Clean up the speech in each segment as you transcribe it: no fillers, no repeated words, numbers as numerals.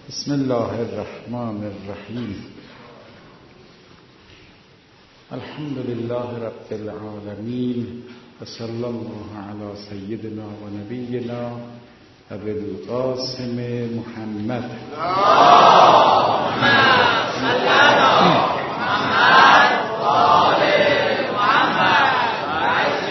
بسم الله الرحمن الرحیم. الحمد لله رب العالمین و صلی الله علی سیدنا و نبینا ابی القاسم محمد. اللهم صل علی محمد و آل محمد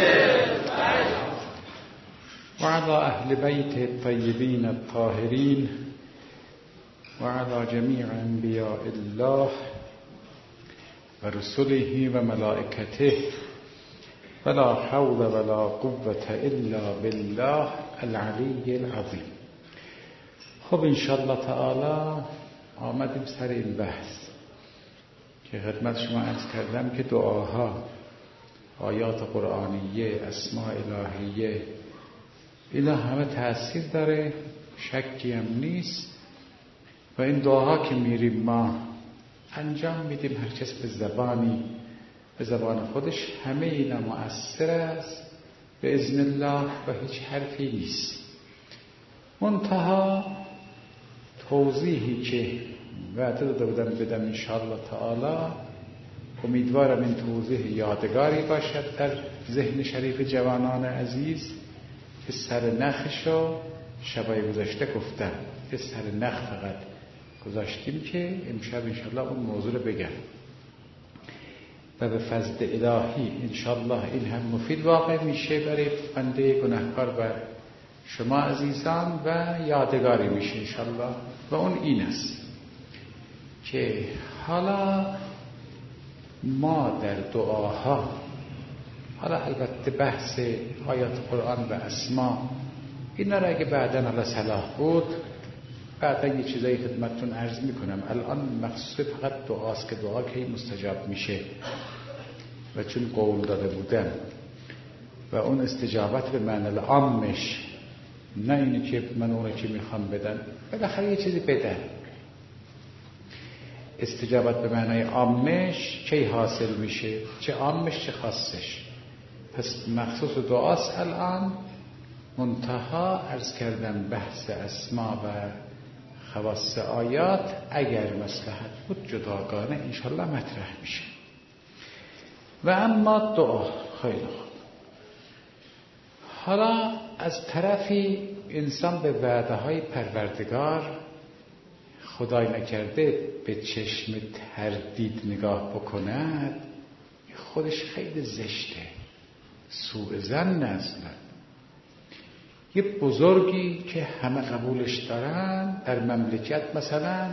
و علی اهل بیت الطیبین الطاهرین و علی جمیع انبیاء الله و رسله و ملائکته ولا حول ولا قوة الا بالله العلی العظیم. خب انشاءالله تعالی آمدیم سر این بحث که خدمت شما عرض کردم که دعاها، آیات قرآنیه، اسماء الهیه، اینا همه تأثیر داره، شکی هم نیست. و این دعاها که میریم ما انجام میدیم، هر کس به زبان خودش، همه اینا مؤثر است به اذن الله و هیچ حرفی نیست. منتها توضیحی که وعده داده بودم بدم انشاءالله تعالی، امیدوارم این توضیح یادگاری باشد در ذهن شریف جوانان عزیز که سر نخشو شبای گذشته گفتم که سر نخ فقط گذاشتیم که امشب انشاءالله اون موضوع رو بگم و به فضل الهی انشاءالله این هم مفید واقع میشه برای بنده گناهکار و شما عزیزان و یادگاری میشه انشاءالله. و اون این است که حالا ما در دعاها، حالا البته بحث آیات قرآن و اسما اینا را اگه بعداً حالا صلاح بود بعدا یه چیزایی خدمتتون عرض میکنم. الان مقصود فقط دعاست که دعا که مستجاب میشه و چون قول داده بودم و اون استجابت به معنی العامش، نه اینی که من اون که میخوام بدن، بالاخره یه چیزی بدن. استجابت به معنی عامش کی حاصل میشه؟ چه عامش چه خاصش. پس مخصوص دعاست الان. منتها عرض کردم بحث اسما و خواص آیات اگر مصلحت بود جداگانه انشالله مطرح میشه. و اما دعا خیلی خوب. حالا از طرفی انسان به وعده های پروردگار خدای نکرده به چشم تردید نگاه بکند، خودش خیلی زشته، سوء ظن اصلا. یه بزرگی که همه قبولش دارن در مملکت، مثلا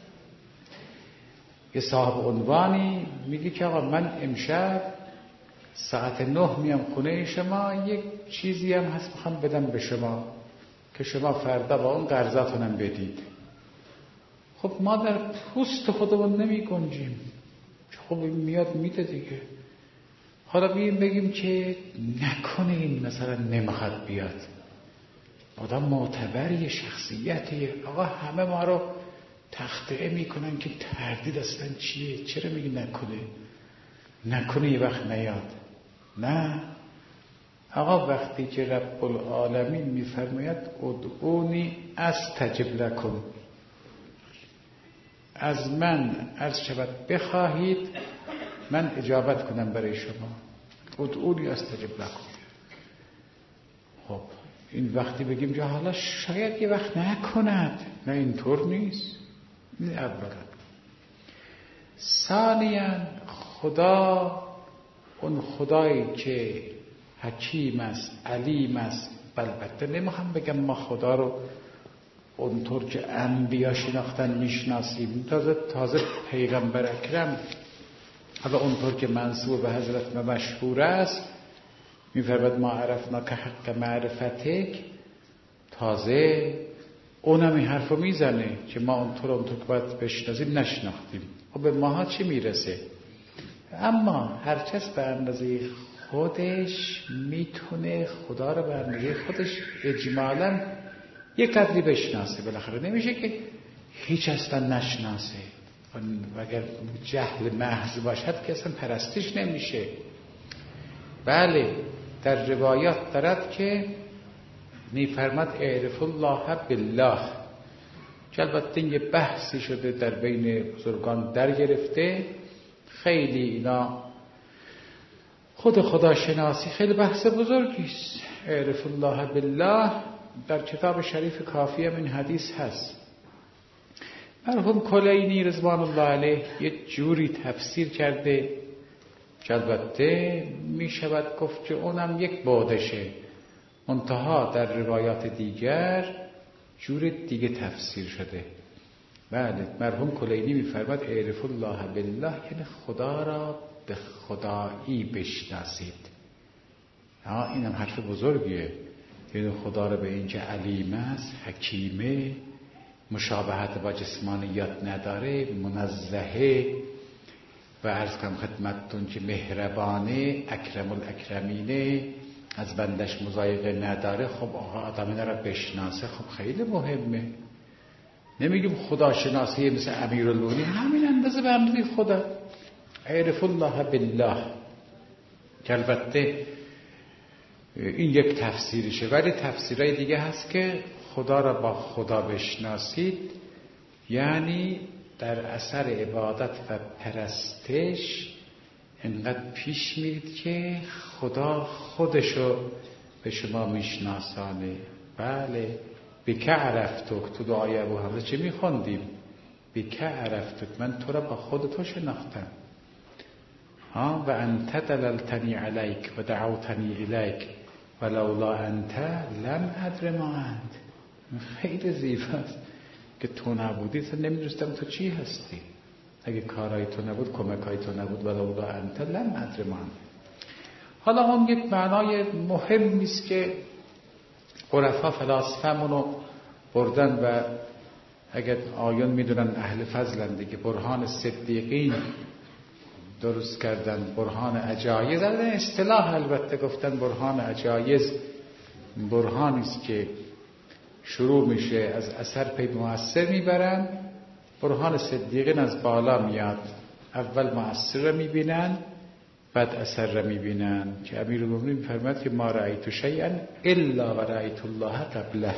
یه صاحب عنوانی میگه که آقا من امشب ساعت 9 میام خونه شما، یک چیزی هم هست میخوام بدم به شما که شما فردا با اون قرضاتونم بدید. خب ما در پوست خودمون نمی گنجیم، خب میاد میده دیگه. حالا بگیم که نکنه این مثلا نمیخواد بیاد، آدم معتبری، شخصیتی، آقا همه ما رو تخطئه میکنن که تردید اصلا چیه، چرا میگی نکنه یه وقت نیاد. نه آقا، وقتی که رب العالمین میفرماید ادعونی استجب لکم، از من عرض شود بخواهید من اجابت کنم برای شما، ادعونی استجب لکم. خب این وقتی بگیم که حالا شاید یه وقت نکند، نه اینطور نیست. این اولا. ثانیاً خدا، اون خدایی که حکیم است، علیم است، البته نمیخوام بگم ما خدا رو اونطور که انبیا شناختن میشناسیم، تازه پیغمبر اکرم حالا اونطور که منسوب به حضرت مشهور است میفرماید ما عرفنا که حق معرفتک، تازه اونم این حرفو میزنه که ما اونطور که باید بشناسیم نشناختیم. خب به ماها چی میرسه؟ اما هر کس به اندازه خودش میتونه خدا رو به اندازه خودش اجمالاً یک قدری بشناسه. بالاخره نمیشه که هیچ اصلا نشناسه، و اگر جهل محض باشد که اصلا پرستش نمیشه. بله در روایات دارد که میفرماد اعرف الله بالله، که البته یه بحثی شده در بین بزرگان در گرفته. خیلی اینا خود خداشناسی خیلی بحث بزرگی است. اعرف الله بالله در کتاب شریف کافی هم این حدیث هست. مرحوم کلینی رضوان الله علیه یه جوری تفسیر کرده که البته می شود گفت که اونم یک بعدشه، منتها در روایات دیگر جور دیگه تفسیر شده. بله، مرحوم کلینی می‌فرماد اعرف الله بالله یعنی خدا را به خدایی بشناسید. اینم حرف بزرگیه، یعنی خدا را به اینکه علیم است، حکیمه، مشابهت با جسمانیات نداره، منزهه و عرض کنم خدمتتون که مهربانه، اکرم الاکرمینه، از بندش مضایقه نداره. خب آدم اینا را بشناسه، خب خیلی مهمه. نمیگیم خدا شناسی مثل امیرالمومنین، همین اندازه به اندازه خدا. اعرف الله بالله که البته این یک تفسیرشه، ولی تفسیرهای دیگه هست که خدا را با خدا بشناسید یعنی در اثر عبادت و پرستش انقدر پیش میرید که خدا خودشو به شما میشناسانه. بله، بک عرفتک، تو دعای ابو حمزه چه میخوندیم؟ بک عرفتک، من تو را با خود تو شناختم. و انت دللتنی علیک و دعوتنی الیک ولولا انت لم ادر ما انت. خیلی زیباست که تو نبودی تو نمیدونستم تو چی هستی. اگه کارهای تو نبود، کمکهای تو نبود، ولولا انت لم ادر ما انت. حالا هم یک معنای مهمی است که عرفا فلاسفه‌مونو بردن و اگر آیون میدونن اهل فضلن دیگه، برهان صدیقین درست کردن، برهان عجایز. اصطلاح البته گفتن برهان عجایز برهانی است که شروع میشه از اثر پی مؤثر میبرن. برهان صدیقین از بالا میاد، اول مؤثر رو میبینن بعد اثر رو میبینن که امیرالمومنین میفرماد که ما رأیت شیئا الا و رأیت الله قبله.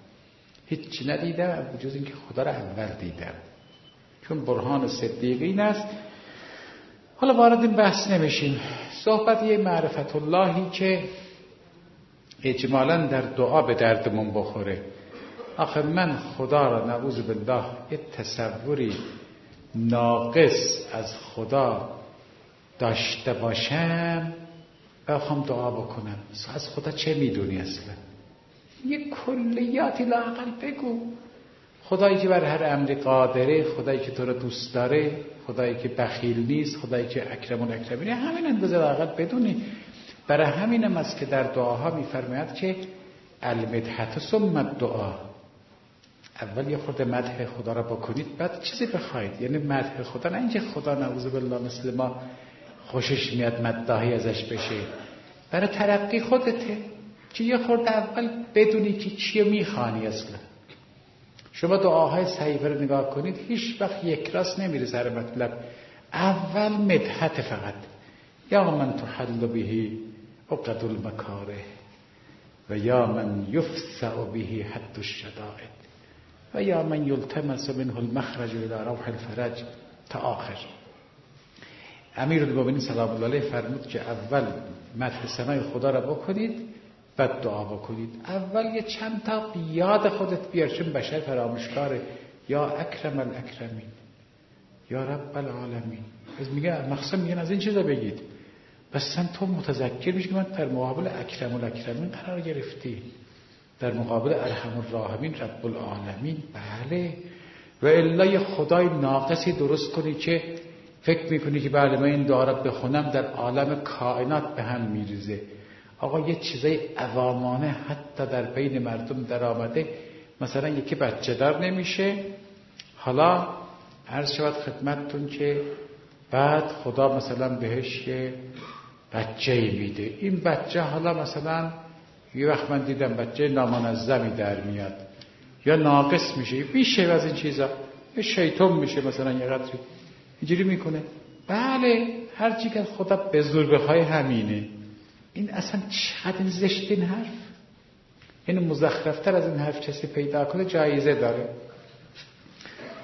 هیچ ندیدم بجز اینکه خدا رو اول دیدم، چون برهان صدیقین است. حالا وارد این بحث نمیشیم. صحبت یه معرفت اللهی که اجمالاً در دعا به دردمون بخوره. آخه من خدا را نعوذ بالله یه تصوری ناقص از خدا داشته باشم بخوام دعا بکنم، از خدا چه میدونی اصلا؟ یه کلیاتی لااقل بگو. خدایی که بر هر امری قادره، خدایی که تو رو دوست داره، خدایی که بخیل نیست، خدایی که اکرم الاکرمینه، همین اندازه لااقل بدونی. برای همینم است که در دعاها میفرماید که المدحت ثم الدعا، اول یه خورده مدح خدا را بکنید بعد چیزی بخواید. یعنی مدح خدا، نه اینکه خدا نعوذ بالله مثل ما خوشش میاد مداحی ازش بشه، برای ترقی خودته که یه خورده اول بدونی که چی میخوانی. اصلا شما دعاهای صحیفه رو نگاه کنید، هیچ وقت یک راست نمیره سر مطلب. اول مدحت فقط، یا من تحل بهی عقد المکاره و یا من یفزع بهی حد الشدائد و یا من یلتمس منه المخرج الى روح الفرج تا آخر. امیرالمومنین سلام الله علیه فرمود که اول مدح ثنای خدا را بکنید بعد دعا بکنید. اول یه چند تا یاد خودت بیار، چون بشر فراموشکاره. یا اکرم الاکرمین، یا رب العالمین. از میگن از این چیزا بگید، بس تو متذکر میشی که من در مقابل اکرم الاکرمین قرار گرفتی، در مقابل ارحم الراحمین رب العالمین. بله، و الا یه خدای ناقصی درست کنی که فکر میکنی که بله من این دعا را بخونم در عالم کائنات به هم میریزه. آقا یه چیزای عوامانه حتی در بین مردم در آمده، مثلا یکی بچه دار نمیشه، حالا عرض شود خدمتتون که بعد خدا مثلا بهش یه بچه‌ای میده. این بچه حالا مثلا یه وقت من دیدم بچه نامنظمی در میاد یا ناقص میشه، بیشه از این چیزا، یه شیطان میشه مثلا، یه قدری اینجوری میکنه. بله، هرچی که خدا به زور بخواه همینه. این اصلا چقدر زشت این حرف. این مزخرفتر از این حرف کسی پیدا کنه جایزه داره.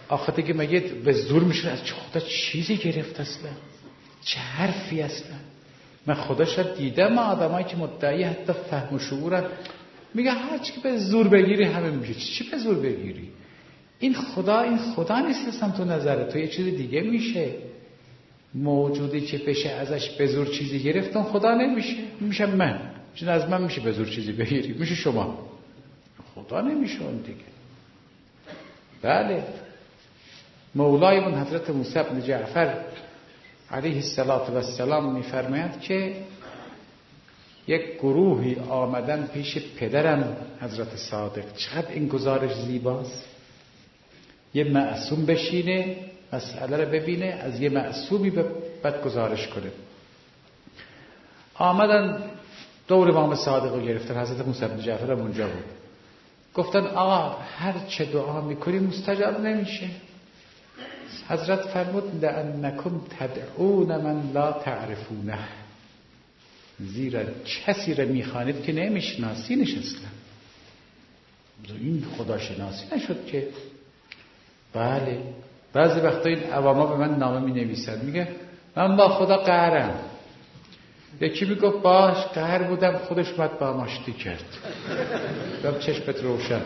آخه دیگه مگه به زور میشه از خدا چیزی گرفت اصلا؟ چه حرفی اصلا؟ من خدا شد دیدم آدمایی که مدعی حتی فهم و شعورن میگه هر چی که به زور بگیری همه میشه. چی به زور بگیری؟ این خدا نیست اصلا تو نظر تو، یه چیز دیگه میشه. موجودی که بشه ازش به زور چیزی گرفت اون خدا نمیشه، میشه من. چون از من میشه به زور چیزی بگیری، میشه شما. خدا نمیشه اون دیگه. بله، مولایمون حضرت موسی بن جعفر علیه السلام میفرماید که یک گروهی آمدن پیش پدرم حضرت صادق. چقدر این گزارش زیباست. یه معصوم بشینه مسئله رو ببینه، از یه معصومی بعد گزارش کنه. آمدن دور امام صادق رو گرفتن. حضرت موسی بن جعفر هم اونجا بود. گفتن آقا هر چه دعا میکنی مستجاب نمیشه. حضرت فرمود لأنکم تدعون من لا تعرفونه، زیرا کسی را میخوانید که نمیشناسینش اصلا. این خدا شناسی نشد که. بله، بعضی وقتا این عواما به من نامه می نویسند، میگه من با خدا قهرم. یکی میگفت باش قهر بودم، خودش اومد با هم آشتی کرد. دم چشمت روشن.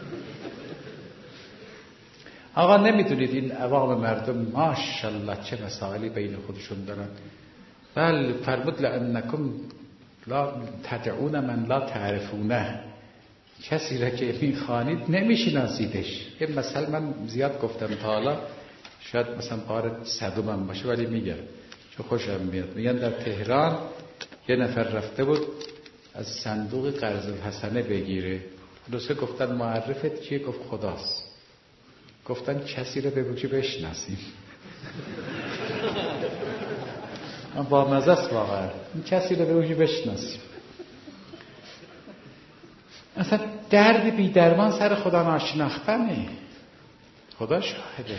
آقا نمیدونید این عوام مردم ماشاءالله چه مسائلی بین خودشون دارن. بل فرمود لأنکم لا تدعون من لا تعرفونه، کسی را که میخوانید نمیشناسیدش. یه مثل من زیاد گفتم تا حالا، شاید مثلا بار صدومم باشه ولی میگم چون خوشم میاد. میگن در تهران یه نفر رفته بود از صندوق قرض الحسنه بگیره. دوسته گفتن معرفت کیه؟ گفت خداست. گفتن کسی را بگو که بشناسیم. با مزه است واقعا. کسی را بگو که بشناسیم. اصلا درد بی درمان سر خدا ناشناختنه. خدا شاهده.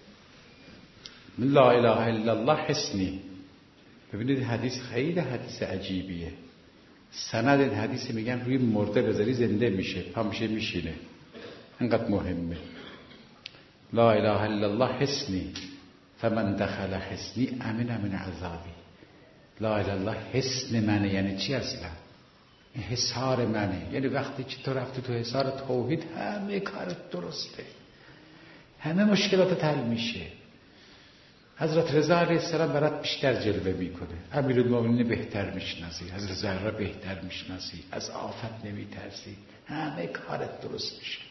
لا اله الا الله حسنی. ببینید حدیث خیلی حدیث عجیبیه. سند این حدیث میگن روی مرده بذاری زنده میشه، پا میشه میشینه. اینقدر مهمه. لا اله الا الله حسنی فمن دخل حسنی امن من عذابی. لا اله الا الله حسن منه. یعنی چی اصلا؟ این حصار منه. یعنی وقتی که تو رفتی تو حصار توحید همه کارت درسته، همه مشکلات حل میشه. حضرت رضا علیه السلام برات بیشتر جلوه میکنه. امیرالمومنین بهتر میشناسی، حضرت زهرا بهتر میشناسی، از آفت نمیترسی، همه کارت درست میشه.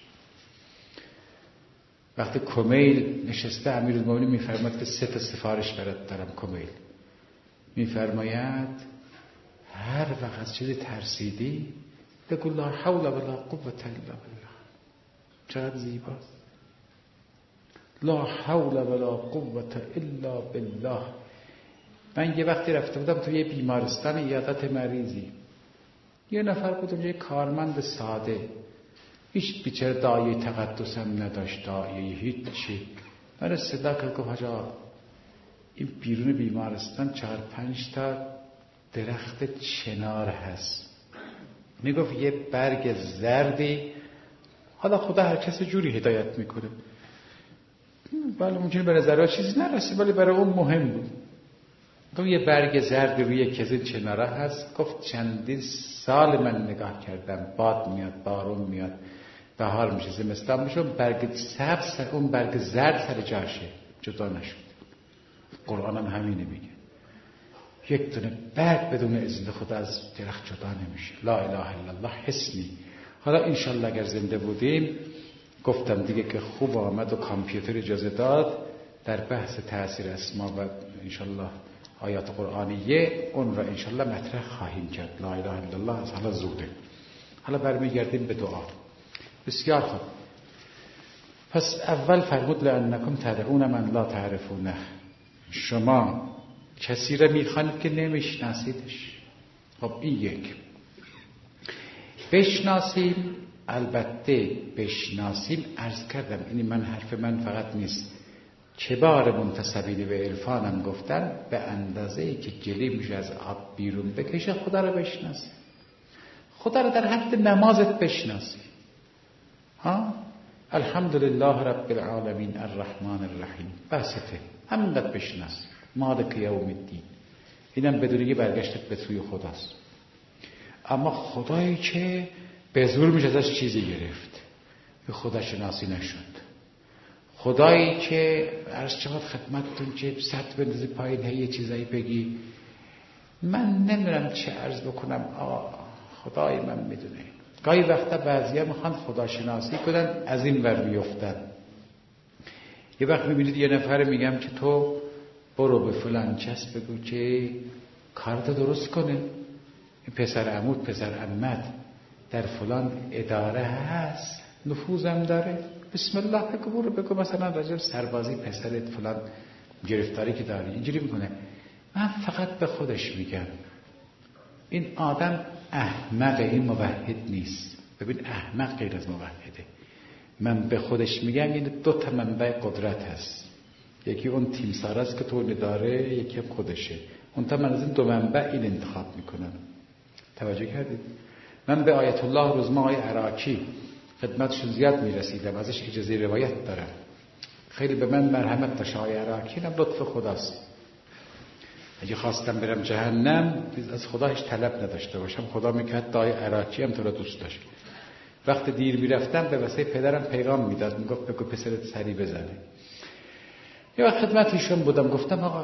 وقتی کمیل نشسته امیرالمومنین میفرماید که 3 تا سفارش برات دارم. کمیل میفرماید هر وقت از چیزی ترسیدی بگو لا حول ولا قوة الا بالله. چقدر زیباست. لا حول ولا قوة الا بالله. من یه وقتی رفته بودم تو یه بیمارستان عیادت مریضی. یه نفر بود یه کارمند ساده، هیچ بیچاره دایه تقدس هم نداشت، دایه هیچی. من صدا کرد گفت حاجا این بیرون بیمارستان 4-5 تا درخت چنار هست. میگفت یه برگ زردی، حالا خدا هر کس جوری هدایت میکنه. بله ممکنه به نظرها چیزی نرسه ولی برای اون مهم بود. گفت یه برگ زرد روی یکی از این چنارا هست. گفت چندین سال من نگاه کردم، باد میاد، بارون میاد، بهار میشه، زمستان میشه، برگ سبز اون برگ زرد سر جاشه، جدا نشد. قرآن هم همینه میگه. یک دونه برگ بدون اذن خدا از درخت جدا نمیشه. لا اله الا الله حسنی. حالا انشالله اگر زنده بودیم، گفتم دیگه که خوب آمد و کامپیوتر اجازه داد، در بحث تأثیر اسما و انشالله آیات قرآنیه اون را انشالله مطرح خواهیم کرد. لا اله الا الله از حالا زوده. حالا برمیگردیم به دعا. بسیار خوب. پس اول فرمود لأنکم تدعون من لا تعرفونه. شما کسی را میخوانید که نمیشناسیدش. خب این یک. بشناسیم، البته بشناسیم. عرض کردم این من حرف من فقط نیست، کبار منتسبین به عرفانم گفتن به اندازه‌ای که گلی میشه از آب بیرون بکشه خدا رو بشناسی. خدا رو در حد نمازت بشناسی. ها؟ الحمدلله رب العالمین الرحمن الرحیم، بسته همینقدر بشناس. مالک یوم الدین، اینم بدونی برگشتت به سوی خداست. اما خدایی که به زور میشه ازش چیزی گرفت، به خدا شناسی نشد. خدایی که عرض شود خدمتتون که سطح بندازی پایین یه چیزایی بگی، من نمیدونم چه عرض بکنم. خدای من میدونه. گاهی وقتا بعضیا میخوان خدا شناسی کنن، از این ور میفتن. یه وقت میبینید یه نفر میگم که تو برو به فلان کس بگو که کارتو درست کنه، این پسر عمود پسر عمت در فلان اداره هست، نفوذم داره، بسم الله بگو مثلا راجع به سربازی پسرت فلان گرفتاری که داری اینجوری میکنه. من فقط به خودش میگم این آدم احمقه، این موحد نیست. ببین احمق غیر از موحده. من به خودش میگم این دو تا منبع قدرت هست، یکی اون تیمسار است که تو نداره، یکی هم خودشه. اون تا من از این دو منبع این انتخاب میکنم. توجه کردید؟ من به آیت الله روزمای عراقی خدمتشون زیاد میرسیدم، ازش اجازه روایت دارم. خیلی به من مرحمت داشت آقای عراقی، هم لطف خداست. اگه خواستم برم جهنم از خدا هیچ طلب نداشته باشم، خدا میکرد آقای عراقی هم تو را دوست داشت. وقت دیر میرفتم به واسه پدرم پیغام میداد، میگفت بگو پسرت سری بزنه. یه وقت خدمت ایشون بودم، گفتم آقا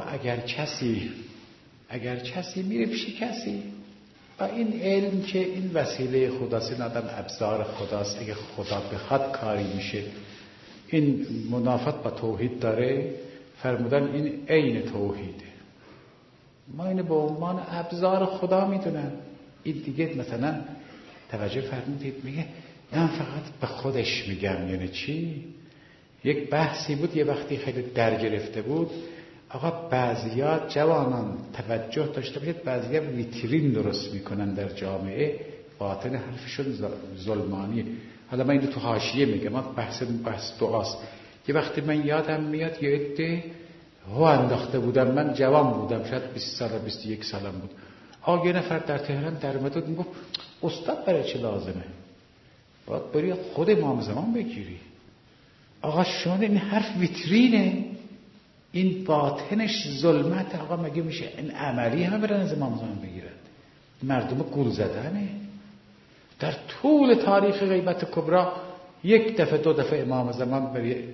اگر کسی میره پیش کسی با این علم که این وسیله خداست، این آدم ابزار خداست، اگه خدا بخواد کاری میشه، این منافات با توحید داره، فرمودن این عین توحیده. ما اینو به عنوان ابزار خدا میدونن. این دیگه مثلا توجه فرمودید میگه من فقط به خودش میگم. یعنی چی؟ یک بحثی بود یه وقتی خیلی در گرفته بود. آقا بعضیا جوانان توجه داشته باشید، بعضیا ویترین درست میکنن در جامعه، باطن حرفشون ظلمانی. حالا من اینو تو حاشیه میگم، بحث دعاست. یه وقتی من یادم میاد یه عده هو انداخته بودم، من جوان بودم، شاید 20 سال 21 سالم بود. آقا یه نفر در تهران در اومد میگفت استاد برای چه لازمه؟ باید بری خود امام زمان بگیری. آقا شما این حرف ویترینه، این باطنش ظلمت. آقا مگه میشه این عملی همه برن از امام زمان بگیرند؟ مردم گول زدنه. در طول تاریخ غیبت کبرا یک دفعه دو دفعه امام زمان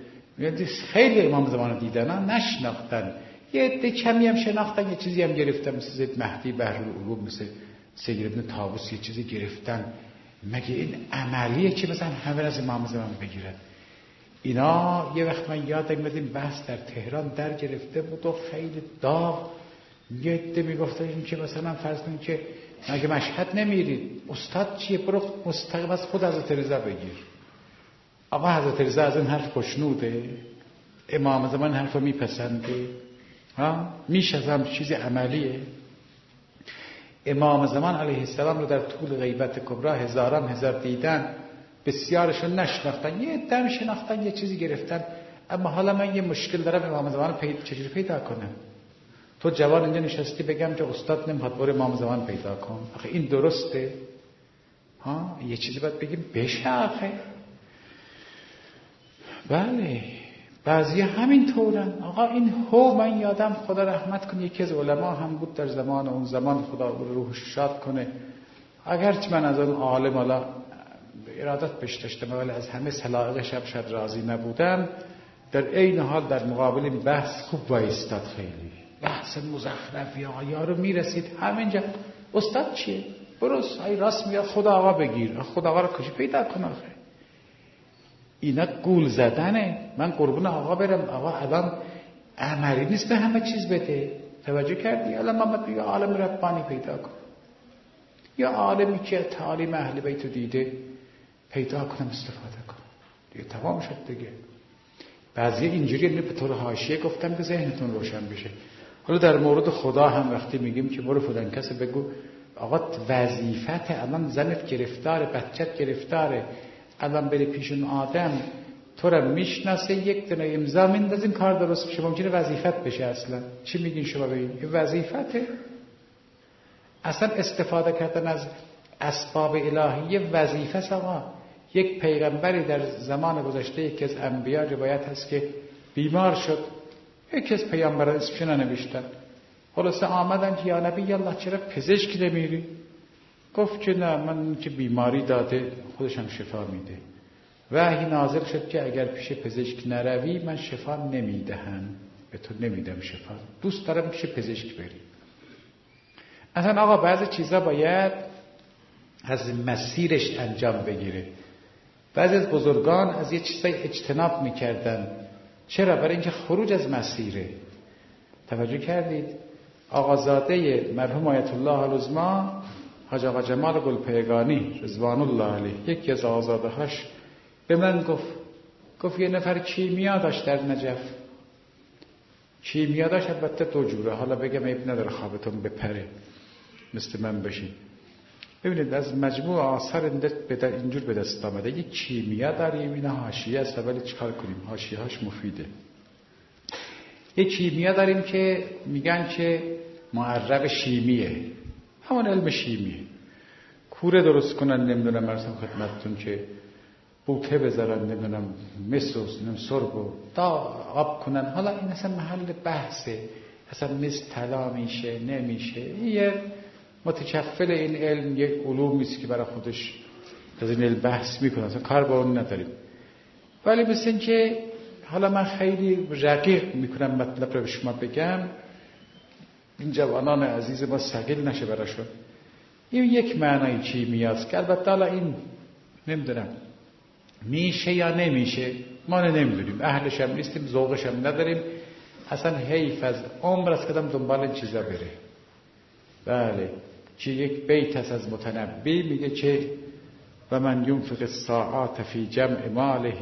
خیلی امام زمان دیدن نشناختن، یه عده کمی هم شناختن، یه چیزی هم گرفتن، مثل زید مهدی بحرالعلوم، مثل سید ابن طاووس یه چیزی گرفتن. مگه این عملیه که مثلا همه از امام زمان بگیرن؟ اینا یه وقت من یادم میاد این بحث در تهران در گرفته بود و خیلی داغ. یه عده میگفتن این که مثلا فرض کنید که مگه مشهد نمیرید؟ استاد چیه؟ برو مستقیم از خود حضرت رضا بگیر. آقا حضرت رضا از این حرف خوشنوده؟ امام زمان حرفو میپسنده؟ میشه از هم چیز عملیه؟ امام زمان علیه السلام رو در طول غیبت کبرا هزار دیدن، بسیارشون نشناختن، یه دم شناختن، یه چیزی گرفتن. اما حالا من یه مشکل دارم، امام زمان چجوری پیدا کنم؟ تو جوان اینجا نشستی بگم که استاد نمیخواد برو امام زمان پیدا کن، آخه این درسته؟ یه چیزی باید بگیم بشه آخه. بله بعضی همین طورن. آقا این من یادم خدا رحمت کنه یکی از علما هم بود در زمان اون زمان، خدا روحش شاد کنه، اگرچه من از اون عالم حالا ارادت بهش داشتم ولی از همه سلایقش هم شاید راضی نبودم، در عین حال در مقابل این بحث خوب بایستاد. خیلی بحث مزخرفی یارو میرسید همینجا استاد چیه؟ برو سای راست میاد خدا آقا بگیر. خدا آقا رو کجا پیدا کنه؟ اینا گول زدنه. من قربون آقا برم، آقا الان عملی نیست به همه چیز بده. توجه کردی؟ الان محمد میگه عالم ربانی پیدا کن، یا عالمی که تعالیم اهل بیت دیده پیدا کنم استفاده کن، دیگه تمام شد دیگه. بعضی اینجوری به طور حاشیه گفتم که ذهنتون روشن بشه. حالا در مورد خدا هم وقتی میگیم که برو فلان کسی بگو آقا وظیفت، الان زنت گرفتاره، بچت گرفتاره، الان بری پیشون آدم تو را میشناسه، یک دونه امضا میندازین کار درست بشه. ممکنه وظیفت بشه. اصلا چی میگین شما ببین؟ این وظیفته. اصلا استفاده کردن از اسباب الهیه وظیفه است. آقا یک پیغمبری در زمان گذشته یکی از انبیا روایت هست که بیمار شد، یکی از پیامبران اسمش ننوشتن، خلاصه آمدن که یا نبی الله چرا پزشک نمیری؟ گفت که نه، من که بیماری داده خودشم شفا میده. وحی نازل شد که اگر پیش پزشک نروی من شفا نمیدهم، به تو نمیدم شفا، دوست دارم پیش پزشک بری. اصلا آقا بعضی چیزا باید از مسیرش انجام بگیره. بعضی از بزرگان از یه چیزای اجتناب میکردن. چرا؟ برای اینکه خروج از مسیره. توجه کردید؟ آقازاده مرحوم آیت الله العظمی حاج آقا جمال گلپایگانی رضوان الله علیه، یکی از آقازاده هاش به من گفت یه نفر کیمیا داشت در نجف. کیمیا داشت، البته 2 جوره، حالا بگم عیب نداره خوابتون بپره مثل من بشین. ببینید از مجموع آثار اینجور به دست آمده. یک کیمیا داریم، اینا حاشیه است، ولی چیکار کنیم؟ حاشیه هاش مفیده. یک کیمیا داریم که میگن که معرب شیمیه، همون علم شیمیه. کوره درست کنن، نمیدونم مرسم خدمتتون که بوته بذارن، نمیدونم مس و سرب و تا آب کنن. حالا این اصلا محل بحثه، اصلا مس طلا میشه نمیشه. یه متکفل این علم یک علومی است که برای خودش از این علم بحث میکنه، اصلا کار با اون نداریم. ولی مثل این که حالا من خیلی رقیق میکنم مطلب رو به شما بگم، این جوانان عزیز ما ثقیل نشه براشون. این یک معنای کیمیاست که البته حالا این نمیدونم میشه یا نمیشه، ما نمیدونیم، اهلش هم نیستیم، ذوقش هم نداریم. اصلا حیف از عمر است که آدم دنبال این چیزا بره. بله، که یک بیت هست از متنبی میگه که و من ینفق الساعات فی جمع ماله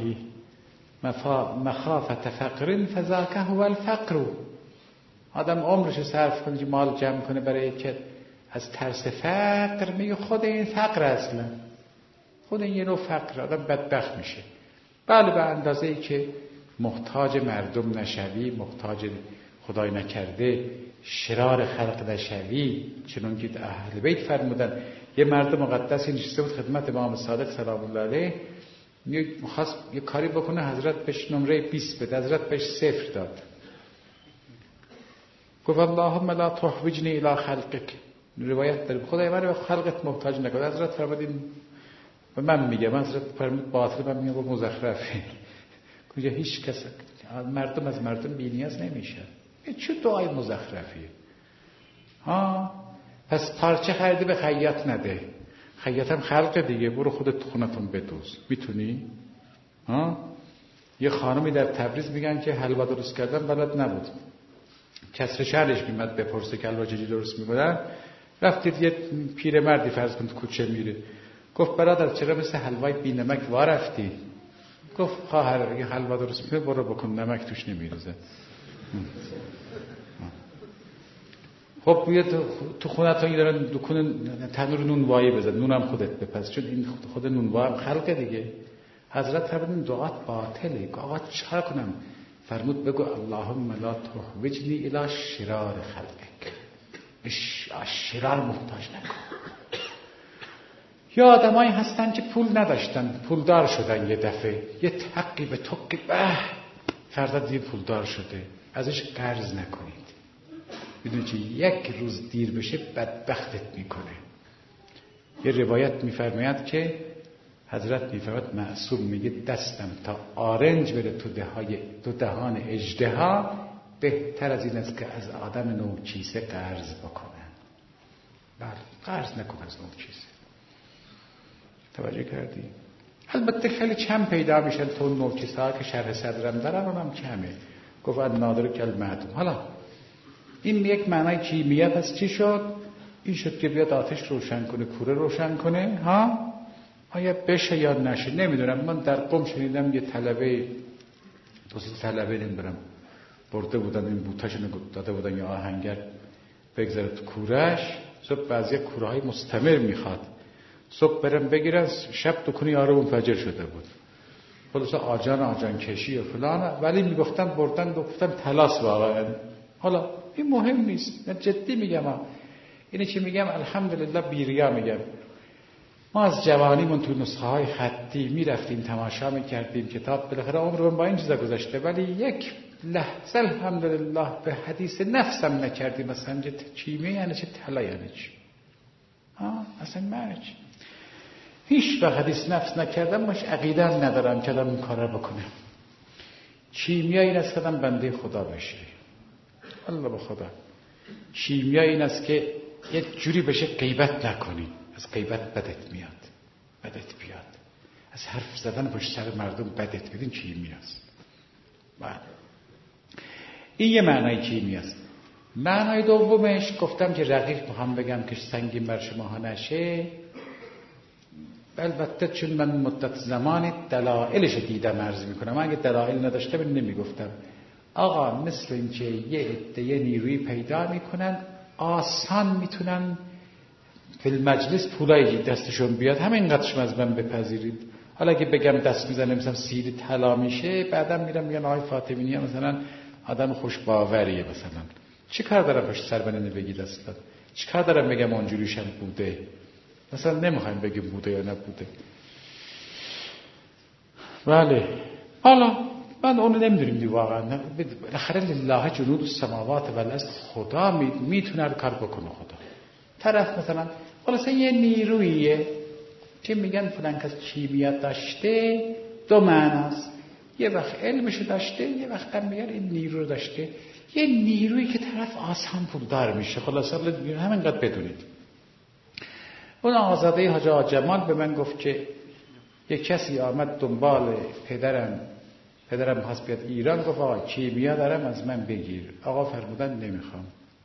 مخافت فقر فذاک هو الفقر. آدم عمرش صرف کنه که مال جمع کنه برای که از ترس فقر، میگه خود این فقر اصلا، خود این یه نوع فقر، آدم بدبخت میشه. بله به اندازه‌ای که محتاج مردم نشوی، محتاج خدای نکرده شرار خلق نشوی، چنون که اهل بیت فرمودن. یه مرد مقدسی نشسته بود خدمت امام صادق سلام الله علیه، میخواست یه کاری بکنه، حضرت بهش نمره 20 بده، حضرت بهش 0 داد. گفت اللهم لا تحوجنی الی خلقک، روایت داره خدای من به خلقت محتاج نکن. حضرت فرمودین و من میگم، حضرت فرمود باطل، من میگم مزخرفه. کجا هیچ کس مردم از مردم بی‌نیاز نمیشه. این چه دعای مزخرفیه؟ پس پارچه خریدی به خیاط نده، خیاط هم خلق دیگه، برو خودت خونتون بدوز. میتونی؟ یه خانمی در تبریز میگن که حلوا درست کردن بلد نبود، کسر شهرش میمد بپرسه که حلوا چجوری درست میکنن. رفتید یه پیرمردی فرض کن تو کوچه میره، گفت برادر چرا مثل حلوای بی نمک وارفتی؟ گفت خواهر اگه حلوا درست میکنه برو بکن، نمک توش نمیریزه. خب بیا تو خونتون دارن دکون تنور نونوایی بزن، نونم خودت بپز، چون این خود نونوایی هم خلقه دیگه. حضرت فرمودن دعات باطله. آقا چیکار کنم؟ فرمود بگو اللهم لا تحوجنی الی شرار خلقک، شرار محتاج نکن. یا آدمایی هستن که پول نداشتن، پولدار شدن، یه دفعه یه تقی به تقی به فردا دیگه پولدار شده، ازش قرض نکنید. بدون که یک روز دیر بشه بدبختت میکنه. یه روایت میفرماید که حضرت میفرماید معصوم میگه دستم تا آرنج بره تو دهان اژدها بهتر از این است که از آدم نوچیزه قرض بکنن. بله، قرض نکن از نوچیزه. توجه کردی؟ البته خیلی کم پیدا میشن تو نوچیزه ها که شرح صدرم دارن، اونم کمه. گفت نادر کل معدوم. حالا این یک معنای کیمیه. پس چی شد؟ این شد که بیاد آتش روشن کنه، کوره روشن کنه. آیا بشه یا نشه نمیدونم. من در قم شنیدم یه طلبه، نمیدونم برده بودن این بوتاشون داده بودن یا آهنگر بگذاره تو کورش. صبح بعضی کوره های مستمر میخواد، صبح برم بگیرن، شب دکونی یارو منفجر شده بود. خلاص آجان کشی و فلان، ولی میگفتن بردن گفتن تلاس واقعا. حالا این مهم نیست، من جدی میگم. اینه که میگم الحمدلله بیریا میگم. ما از جوانیمون تو نسخه های خطی میرفتیم تماشا میکردیم کتاب، بالاخره عمرمون با این چیزا گذشته، ولی یک لحظه الحمدلله به حدیث نفسم نکردیم مثلا چیمه یعنی چه، طلا یعنی چی، اصلا معنی چی. هیچ وقت حدیث نفس نکردم، باش عقیده ندارم که این کار رو بکنم. کیمیا این است که آدم بنده خدا بشه. الله به خدا. کیمیا این است که یک جوری بشه غیبت نکنی، از غیبت بدت میاد، بدت بیاد، از حرف زدن پشت سر مردم بدت بیاد، این کیمیاست. بله، این یه معنای کیمیاست. معنای دومش گفتم که رقیق میخوام بگم که سنگین بر شما ها نشه. البته چون من مدت زمانی دلایلش دیدم عرض میکنم، اگه دلایل نداشتم نمیگفتم. آقا مثل این که یه عده نیروی پیدا میکنن آسان میتونن فی المجلس پولای دستشون بیاد، همینقدر شما از من بپذیرید. حالا اگه بگم دست میزنه مثلا سیر طلا میشه، بعدم میرم میگن آقای فاطمی مثلا آدم خوش باوریه، مثلا چی کار دارم پشت سر من بگید اصلا؟ چی کار دارم بگم اونجوریش هم بوده؟ مثلا نمیخوایم بگیم بوده یا نبوده. بله، حالا من اونو نمیدونیم واقعا. بالاخره لله جنود السماوات و الارض، خدا میتونه کار بکنه. خدا طرف مثلا خلاصه یه نیرویه که میگن فلان کس کیمیا داشته، دو معناست، یه وقت علمشو داشته، یه وقت هم میگن این نیرو داشته. یه نیرویی که طرف آسان پولدار میشه. خلاصه همینقدر بدونید. اون آزاده حاج جمال به من گفت که یک کسی آمد دنبال پدرم خواست بیاد ایران، گفت آقا کیمیا دارم از من بگیر. آقا فرمودن نمیخوام.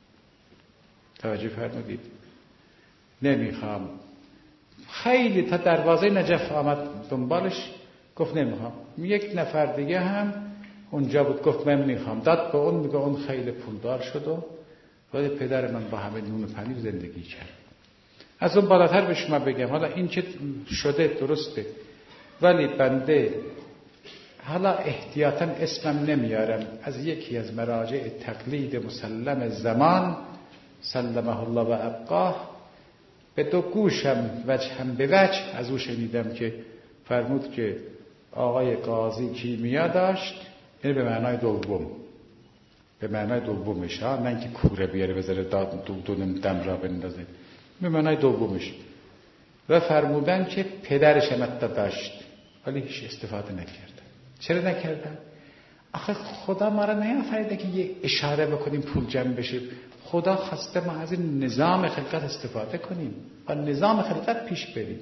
توجه فرمودید؟ نمیخوام. خیلی تا دروازه نجف آمد دنبالش، گفت نمیخوام. یک نفر دیگه هم اونجا بود، گفت من میخوام. داد به اون، میگه اون خیلی پولدار شد و بعد پدر من با همه نون و پنیر زندگی کرد. از اون بالاتر به شما بگم، حالا این که شده درسته، ولی بنده حالا احتیاطاً اسمم نمیارم، از یکی از مراجع تقلید مسلم زمان سلمه الله و ابقاه به دو گوشم وجهم به وجه از او شنیدم که فرمود که آقای قاضی کیمیا داشت، یعنی به معنای دوم، به معنای دومش، نه اینکه کوره بیاره بذاره دم را بندازه، به معنای دومش. و فرمودن که پدرش هم داشت، ولی هیچ استفاده نکردن. چرا نکردن؟ آخه خدا ما را نیافریده که یه اشاره بکنیم پول جمع بشه. خدا خواسته ما از این نظام خلقت استفاده کنیم و نظام خلقت پیش بریم.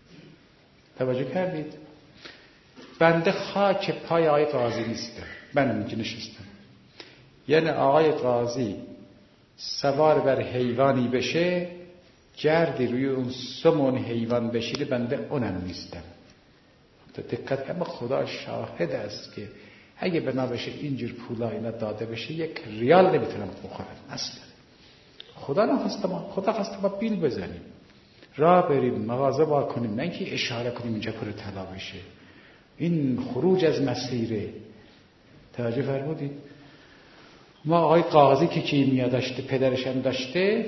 توجه کردید؟ بنده خاک پای آقای قاضی نیستم، من اینجا نشستم. یعنی آقای قاضی سوار بر حیوانی بشه، گردی روی اون سمون حیوان بشیره، بنده اونم نیستم. دقت، اما خدا شاهد است که اگه بنا بشه اینجور پولا اینا داده بشه، یک ریال نمیتونم بخورم اصلا. خدا نخواسته خدا خواسته ما بیل بزنیم، راه بریم، مغازه وا کنیم، نه اینکه اشاره کنیم اینجا پر طلا بشه. این خروج از مسیره. توجه فرمودید؟ ما آقای قاضی که کیمیا داشته، پدرش هم داشته،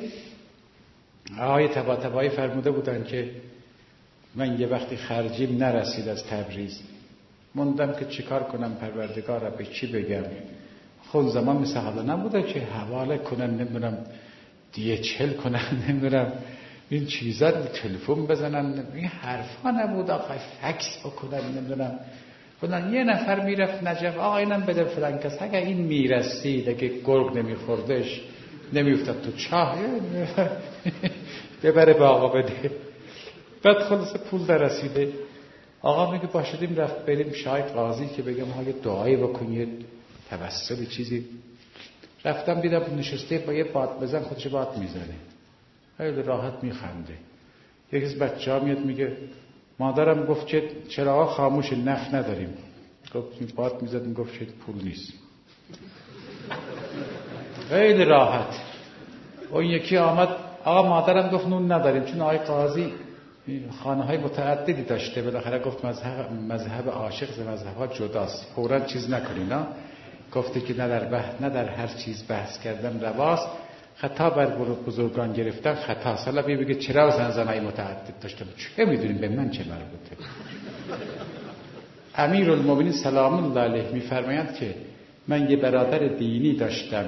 آقای طباطبایی فرموده بودن که من یه وقتی خرجیم نرسید از تبریز، موندم که چیکار کنم، پروردگارا به چی بگم. خود زمان مثل حالا نبوده که حواله کنن، نمیدونم DHL کنن، نمیدونم این چیزا تلفن بزنن، این حرفا نبود. آقا فکس بکنن، نمیدونم بودن. یه نفر میرفت نجف، آقا اینم بده فلان کس، اگه این میرسید، اگه گرگ نمیخوردش نمیافتاد تو چاه، ببره به آقا بده. بعد خلاص پول در رسیده، آقا میگه باشدیم رفت بریم شاه قاضی که بگم ها یه دعایی بکنید، توسل چیزی. رفتم دیدم نشسته با یه باد بزن، خودش باد میزنه، خیلی راحت میخنده. یکی از بچه‌ها میاد میگه مادرم گفت که چراغا خاموش، نفت نداریم. گفت باد میزد، میگفت که پول نیست. خیلی راحت. اون یکی آمد، آقا مادرم گفت نون نداریم، چون آقای قاضی خانه‌های متعددی داشته، بالاخره گفت مذهب عاشق ز مذهب‌ها جداست، فوراً چیز نکنین. گفته که نه در هر چیز بحث کردن رواست، خطا بر بزرگان گرفتن خطا. حالا بگه چرا زنای متعدد داشتم؟ چه میدونیم به من چه مربوطه؟ امیرالمومنین سلام الله علیه میفرمایند که من یه برادر دینی داشتم.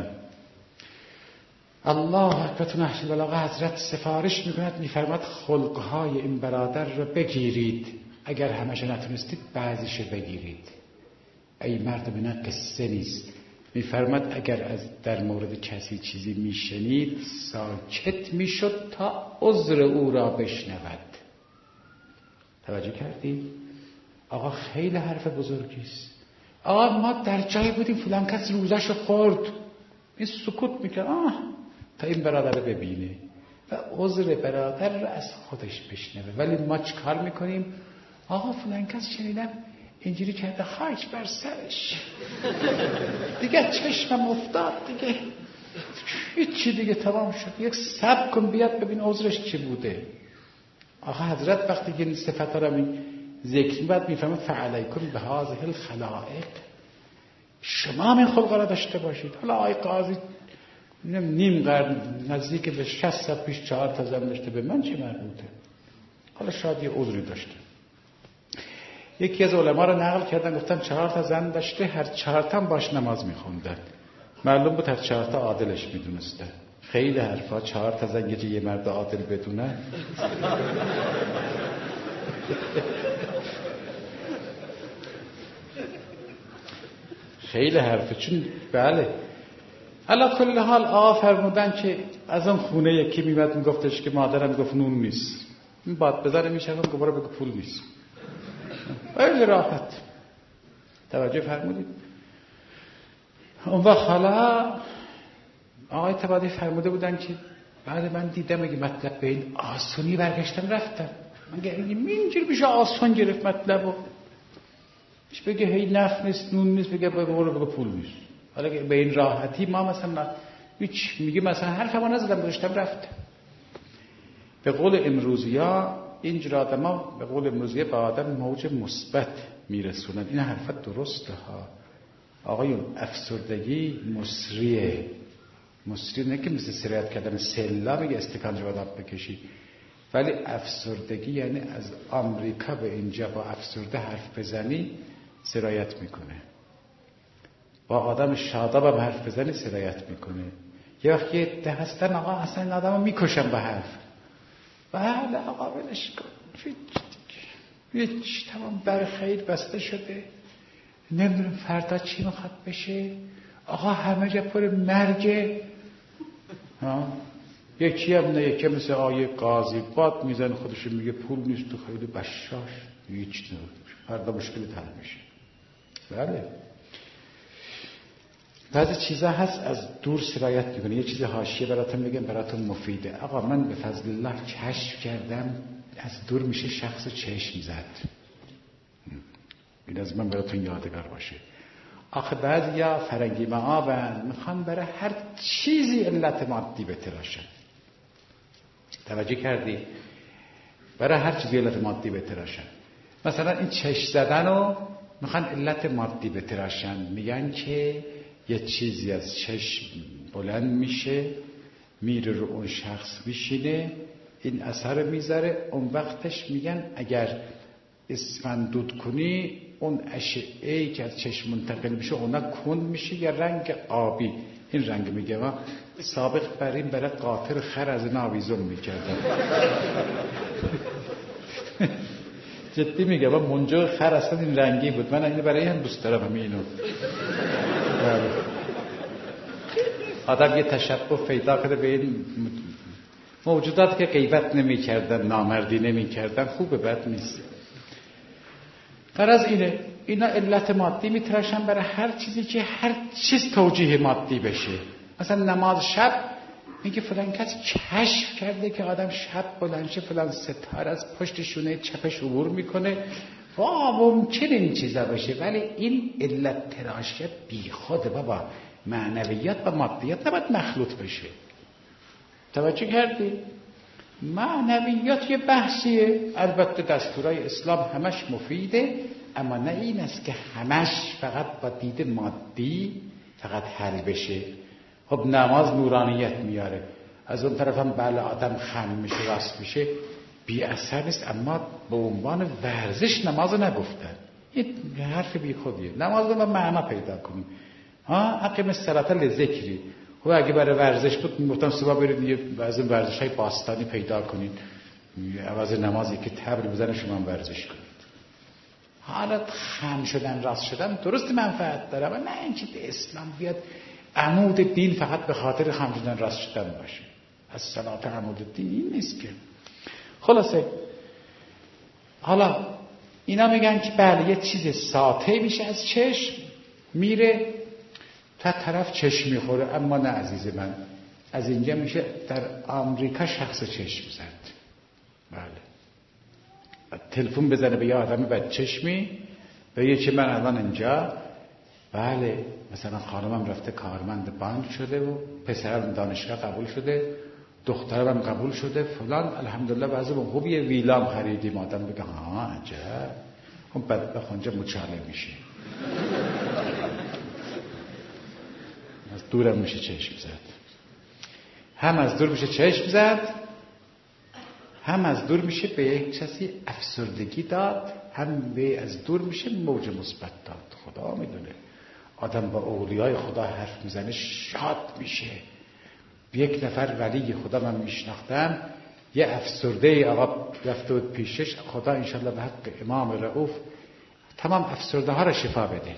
الله اکبر. نهج البلاغه حضرت سفارش میکند، میفرماد خلقهای این برادر رو بگیرید، اگر همش نتونستید بعضیشو بگیرید. ای مردم اینا قصه نیست. میفرماد اگر از در مورد کسی چیزی میشنید ساکت میشد تا عذر او را بشنود. توجه کردید؟ آقا خیلی حرف بزرگی است. آقا ما در جایی بودیم فلان کس روزش خورد، این سکوت میکرد تا این برادر ببینه و عذر برادر را از خودش بشنوه. ولی ما چیکار میکنیم؟ آقا فلان کس شنیدم اینجوری کرده، خاک بر سرش، دیگه چشمم افتاد، دیگه هیچی دیگه تمام شد، یک صبر کن بیاد ببین عذرش چی بوده. آقا حضرت وقتی که این صفت را ذکر بعد میفهمه فعلیکم به هذه الخلائق، شما این خلق را داشته باشید. حالا آقای قاضی نیم قرن نزدیک به 60 سال پیش 4 تا زن داشته، به من چه مربوطه؟ حالا شاید یه عذری داشته. یکی از علما رو نقل کردن، گفتن 4 تا زن داشته، هر 4 تا باش نماز میخوندن. معلوم بود هر 4 تا عادلش میدونستن. خیلی حرفا، 4 تا زن یه مرد عادل بدونه. خیلی حرفه. چون بله علا کل حال آقا فرمودن که از اون خونه یکی میمد میگفتش که مادرم گفت نون نیست، این باد بزنه میشنم گواره بگو پول نیست. خیلی راحت. توجه فرمودید؟ اون وقت حالا آقای تبادی فرموده بودن که بعد من دیدم اگه مطلب به این آسونی برگشتم رفتم. من گفتم اینجوری میشه آسون گرفت مطلبو. میشه بگه هی نفت نیست نون نیست، بگه بگو پول نیست. حالا به این راحتی ما مثلا هیچ میگه مثلا حرفمو نزدم گذاشتم رفتم. به قول امروزیا اینجور آدما به قول امروزیا به آدم موج مثبت میرسونن. این حرفت درسته ها آقایون. افسردگی مصریه. مصری نه که مثل سرایت کردن سلا میگه استکان رو آب بکشی، ولی افسردگی یعنی از آمریکا به اینجا با افسرده حرف بزنی سرایت میکنه، با آدم شاداب هم حرف بزنی سرایت میکنه. یه وقت یه ده هستن آقا اصلا این آدم رو میکشن به حرف. بله آقا ولش کن، هیچ تمام در خیر بسته شده، نمیدونم فردا چی میخواد بشه، آقا همه جا پر مرگه. یکی هم نه، یکی مثل آیه قاضی باد میزن خودشو میگه پول نیست تو خیلی بشاش، هیچ نه، فردا مشکل حل میشه. بله بعضی چیزا هست از دور سرایت میکنه. یه چیز حاشیه براتون میگم براتون مفیده. آقا من به فضل الله کشف کردم از دور میشه شخص چشم زد. این از من براتون یادگار باشه. آخه بعضیا فرنگی معابن میخوان برای هر چیزی علت مادی بتراشن. توجه کردی؟ برای هر چیزی علت مادی بتراشن. مثلا این چشم زدن رو میخوان علت مادی بتراشن. میگن که یه چیزی از چشم بلند میشه میره رو اون شخص میشینه، این اثر میذاره. اون وقتش میگن اگر اسفندود کنی اون اشعه‌ای که از چشم منتقل میشه اونا کند میشه یا رنگ آبی. این رنگ میگه ما سابق بر این برای قاطر خر از این آویزون میکردن. جدی میگه ما منجو خر اصلا این رنگی بود. من اینو برای هم دوست دارم اینو. آدم یه تشبه پیدا کرده به این موجودات که غیبت نمی کردن، نامردی نمی کردن. خوبه، بد نیست. غرض اینه اینا علت مادی میتراشن برای هر چیزی که هر چیز توجیه مادی بشه. مثلا نماز شب میگه فلان کس کشف کرده که آدم شب بلند شه فلان ستاره از پشت شونه چپش عبور میکنه. ممکنه این چیزا باشه، ولی این علت تراشه بی خوده بابا. معنویات و مادیات نباید مخلوط بشه. توجه کردی؟ معنویات یه بحثیه. البته دستورای اسلام همش مفیده، اما نه این است که همش فقط با دید مادی فقط حل بشه. خب نماز نورانیت میاره، از اون طرف هم بله آدم خم میشه راست میشه، بی اثر نیست. اما به عنوان ورزش نماز نگفتن، این حرف بی خودیه. نماز رو معنا پیدا کنیم. اقیم الصلاة لذکری. خب اگه برای ورزش بود میگفتم صبح برید از این ورزش‌های باستانی پیدا کنید، عوض نمازی که تبر بزنه شما ورزش کنید. حالا خم شدن راست شدن درست منفعت داره، و نه اینکه اسلام بیاد عمود دین فقط به خاطر خم شدن راست شدن باشه. از صلات عمود دین این نیست که. خلاصه حالا اینا میگن که بله یه چیز ساطع میشه از چشم میره تا طرف چشم میخوره، اما نه عزیز من، از اینجا میشه در آمریکا شخص چشم زد. بله تلفن بزنه به یه آدمی بد چشمی بگه که من الان اینجا، بله مثلا خانمم رفته کارمند بانک شده و پسرم دانشگاه قبول شده، دخترم قبول شده فلان، الحمدلله بعضی خوب یه ویلام خریدیم. آدم بگه ها عجب، اون بدبخت اونجا مچاله میشه. از دورم میشه چشم زد، هم از دور میشه چشم زد، هم از دور میشه به یک کسی افسردگی داد، هم به از دور میشه موج مثبت داد. خدا میدونه آدم با اولیای خدا حرف میزنه شاد میشه. یک نفر ولی خدا من میشناختم، یه افسرده آقا رفته بود پیشش، خدا انشالله به حق امام رؤوف تمام افسرده ها را شفا بده.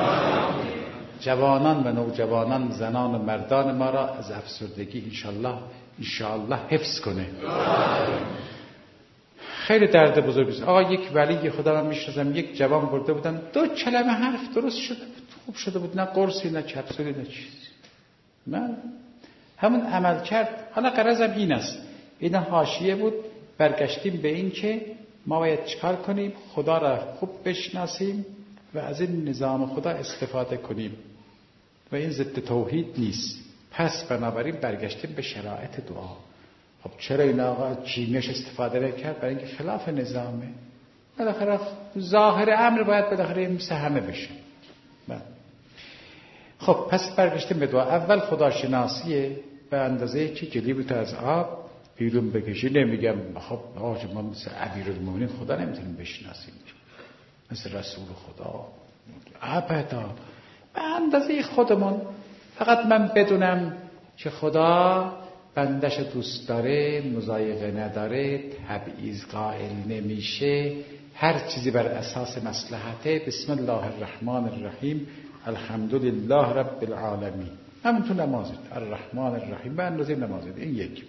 جوانان و نوجوانان، زنان و مردان ما را از افسردگی انشالله حفظ کنه. خیلی درد بزرگی است. آقا یک ولی خدا من میشناسم، یک جوان برده بودن 2 کلمه حرف درست شده بود، خوب شده بود، نه قرصی نه کپسولی نه چیزی. من همون عمل کرد. حالا غرضم این است، این حاشیه بود، برگشتیم به این که ما باید چکار کنیم؟ خدا را خوب بشناسیم و از این نظام خدا استفاده کنیم و این ضد توحید نیست. پس بنابراین برگشتیم به شرایط دعا. خب چرا این آقا چینش استفاده نکرد؟ برای اینکه خلاف نظامه. بالاخره ظاهر امر باید بالاخره مثل همه بشه. خب پس برگشتیم به دعا. اول خداشناسیه، به اندازه که جلیبتو از آب بیرون بکشی. نمیگم خب آقا ما مثل امیرالمومنین خدا نمیتونیم بشناسیم، مثل رسول خدا، ابدا به اندازه خودمون. فقط من بدونم که خدا بندش دوست داره، مضایقه نداره، تبعیض قائل نمیشه، هر چیزی بر اساس مصلحته. بسم الله الرحمن الرحیم، الحمدلله رب العالمین. همون تو نمازید الرحمن الرحیم به اندازه نمازید. این یک.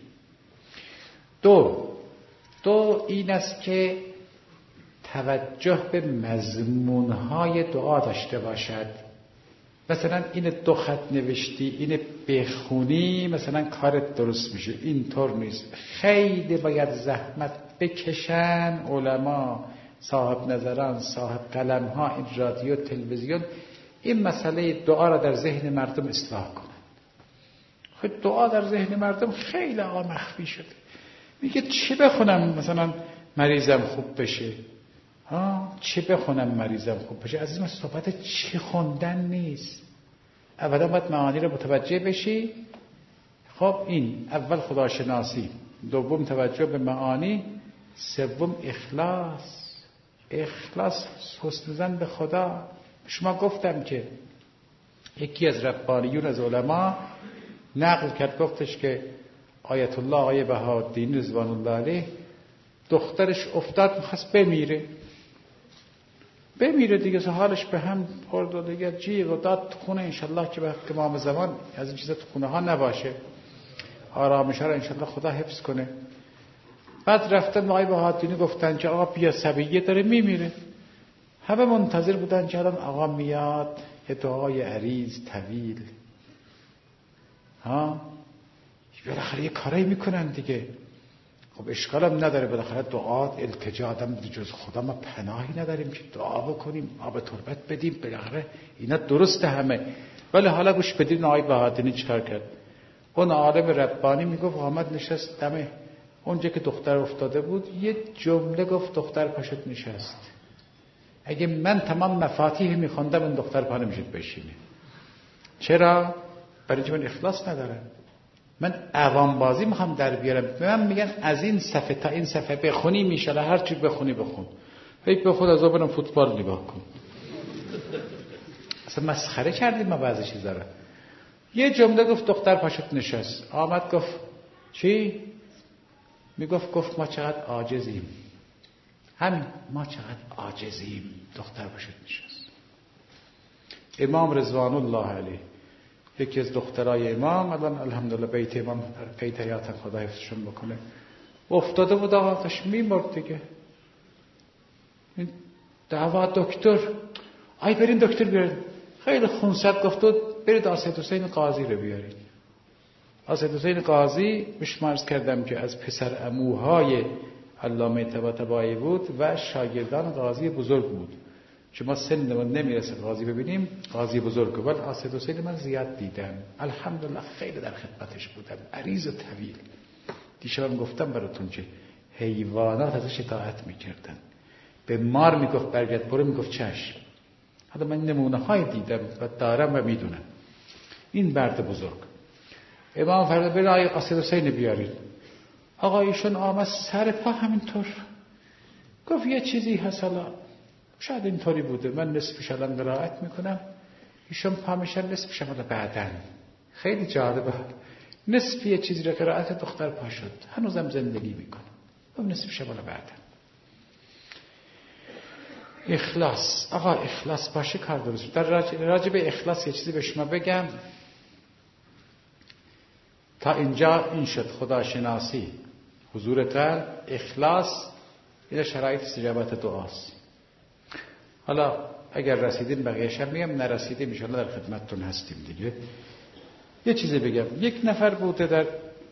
دو این است که توجه به مضمونهای دعا داشته باشد. مثلا این 2 خط نوشتی، این بخونی مثلا کارت درست میشه. اینطور نیست، خیلی باید زحمت بکشن علما، صاحب نظران، صاحب قلم ها، این رادیو تلویزیون، این مسئله دعا را در ذهن مردم اصلاح کنن. خود دعا در ذهن مردم خیلی مخفی شده. میگه چی بخونم مثلا مریضم خوب بشه؟ چی بخونم مریضم خوب بشه؟ عزیزم صحبت چی خوندن نیست. اولا باید معانی رو متوجه بشی. خب این اول خداشناسی، دوم توجه به معانی، سوم اخلاص حسن ظن به خدا. شما گفتم که یکی از ربانیون از علما نقل کرد، گفتش که آیت الله آقای بهاءالدین رضوان الله علیه دخترش افتاد میخواست بمیره دیگه، حالش به هم خورد و دیگه جیغ و داد تو خونه. انشالله که به امام زمان از این چیزا تو خونه ها نباشه، آرامش ها رو انشالله خدا حفظ کنه. بعد رفتن آقای بهاءالدین گفتن که آقا بیا، صبیه داره میمیره. همه منتظر بودن که الان آقا میاد، یه دعای عریض طویل، بالاخره یه کاری میکنن دیگه. خب اشکالم نداره، بالاخره دعا التجا آدم جز خدا ما پناهی نداریم که دعا بکنیم، آب تربت بدیم، بالاخره اینا درسته همه. ولی حالا گوش بدید آقای بهاءالدین چیکار کرد. اون عالم ربانی میگفت آمد نشست دمه اونجا که دختر افتاده بود، یه جمله گفت دختر پاشت نشست. اگه من تمام مفاتیح میخوندم اون دختر پا نمیشد بشینه. چرا؟ برای اینکه من اخلاص ندارم. من عوام بازی میخوام در بیارم. به من میگن از این صفحه تا این صفحه بخونی میشاله، هر چی بخونی بخون. فکر به خود از برم فوتبال نگاه کن. اصلا مسخره کردیم ما بعضی چیزا رو. یه جمله گفت دختر پاشت نشست. آمد گفت چی؟ گفت ما چقدر عاجزیم. همین، ما چقدر عاجزیم. دختر پاشت نشست. امام رضوان الله علیه، یکی از دخترای امام، الان الحمدلله بیت امام قید حیاتن، خدا حفظشون بکنه، افتاده بود آقاش میمرد دیگه. این دعوا دکتر، آی برین دکتر بیارید. خیلی خونسرد گفت برید آسد حسین قاضی رو بیارید. آسد حسین قاضی بهش عرض کردم که از پسر عموهای علامه طباطبایی بود و شاگردان قاضی بزرگ بود. شما سنمون نمیرسه قاضی ببینیم، قاضی بزرگ. ولی آسد حسین من زیاد دیدم، الحمدلله خیلی در خدمتش بودم، عریض و طویل. دیشبم گفتم براتون که حیوانات ازش اطاعت میکردن. به مار میگفت برگرد برو، میگفت چشم. حالا من نمونه های دیدم و دارم و میدونم. این مرد بزرگ. امام فرمود برید آقای آسد حسین بیارید. آقا ایشون آمد سر پا همینطور گفت یه چیزی هست، حالا شاید اینطوری بوده، من نصفش الان قرائت میکنم، ایشون پا میشن نصفش حالا بعدن. خیلی جالبه، نصف یه چیزی رو قرائت دختر پا شد، هنوزم زندگی میکنه، و نصفش حالا بعدن. اخلاص، آقا اخلاص باشه کار درست. در راجع به اخلاص یه چیزی به شما بگم. تا اینجا این شد خداشناسی، حضور قلب، اخلاص، این شرایط استجابت دعاست. حالا اگر رسیدیم بقیه‌اش هم میگم، نرسیدیم ان شاءالله در خدمتتون هستیم دیگه. یه چیزی بگم. یک نفر بوده در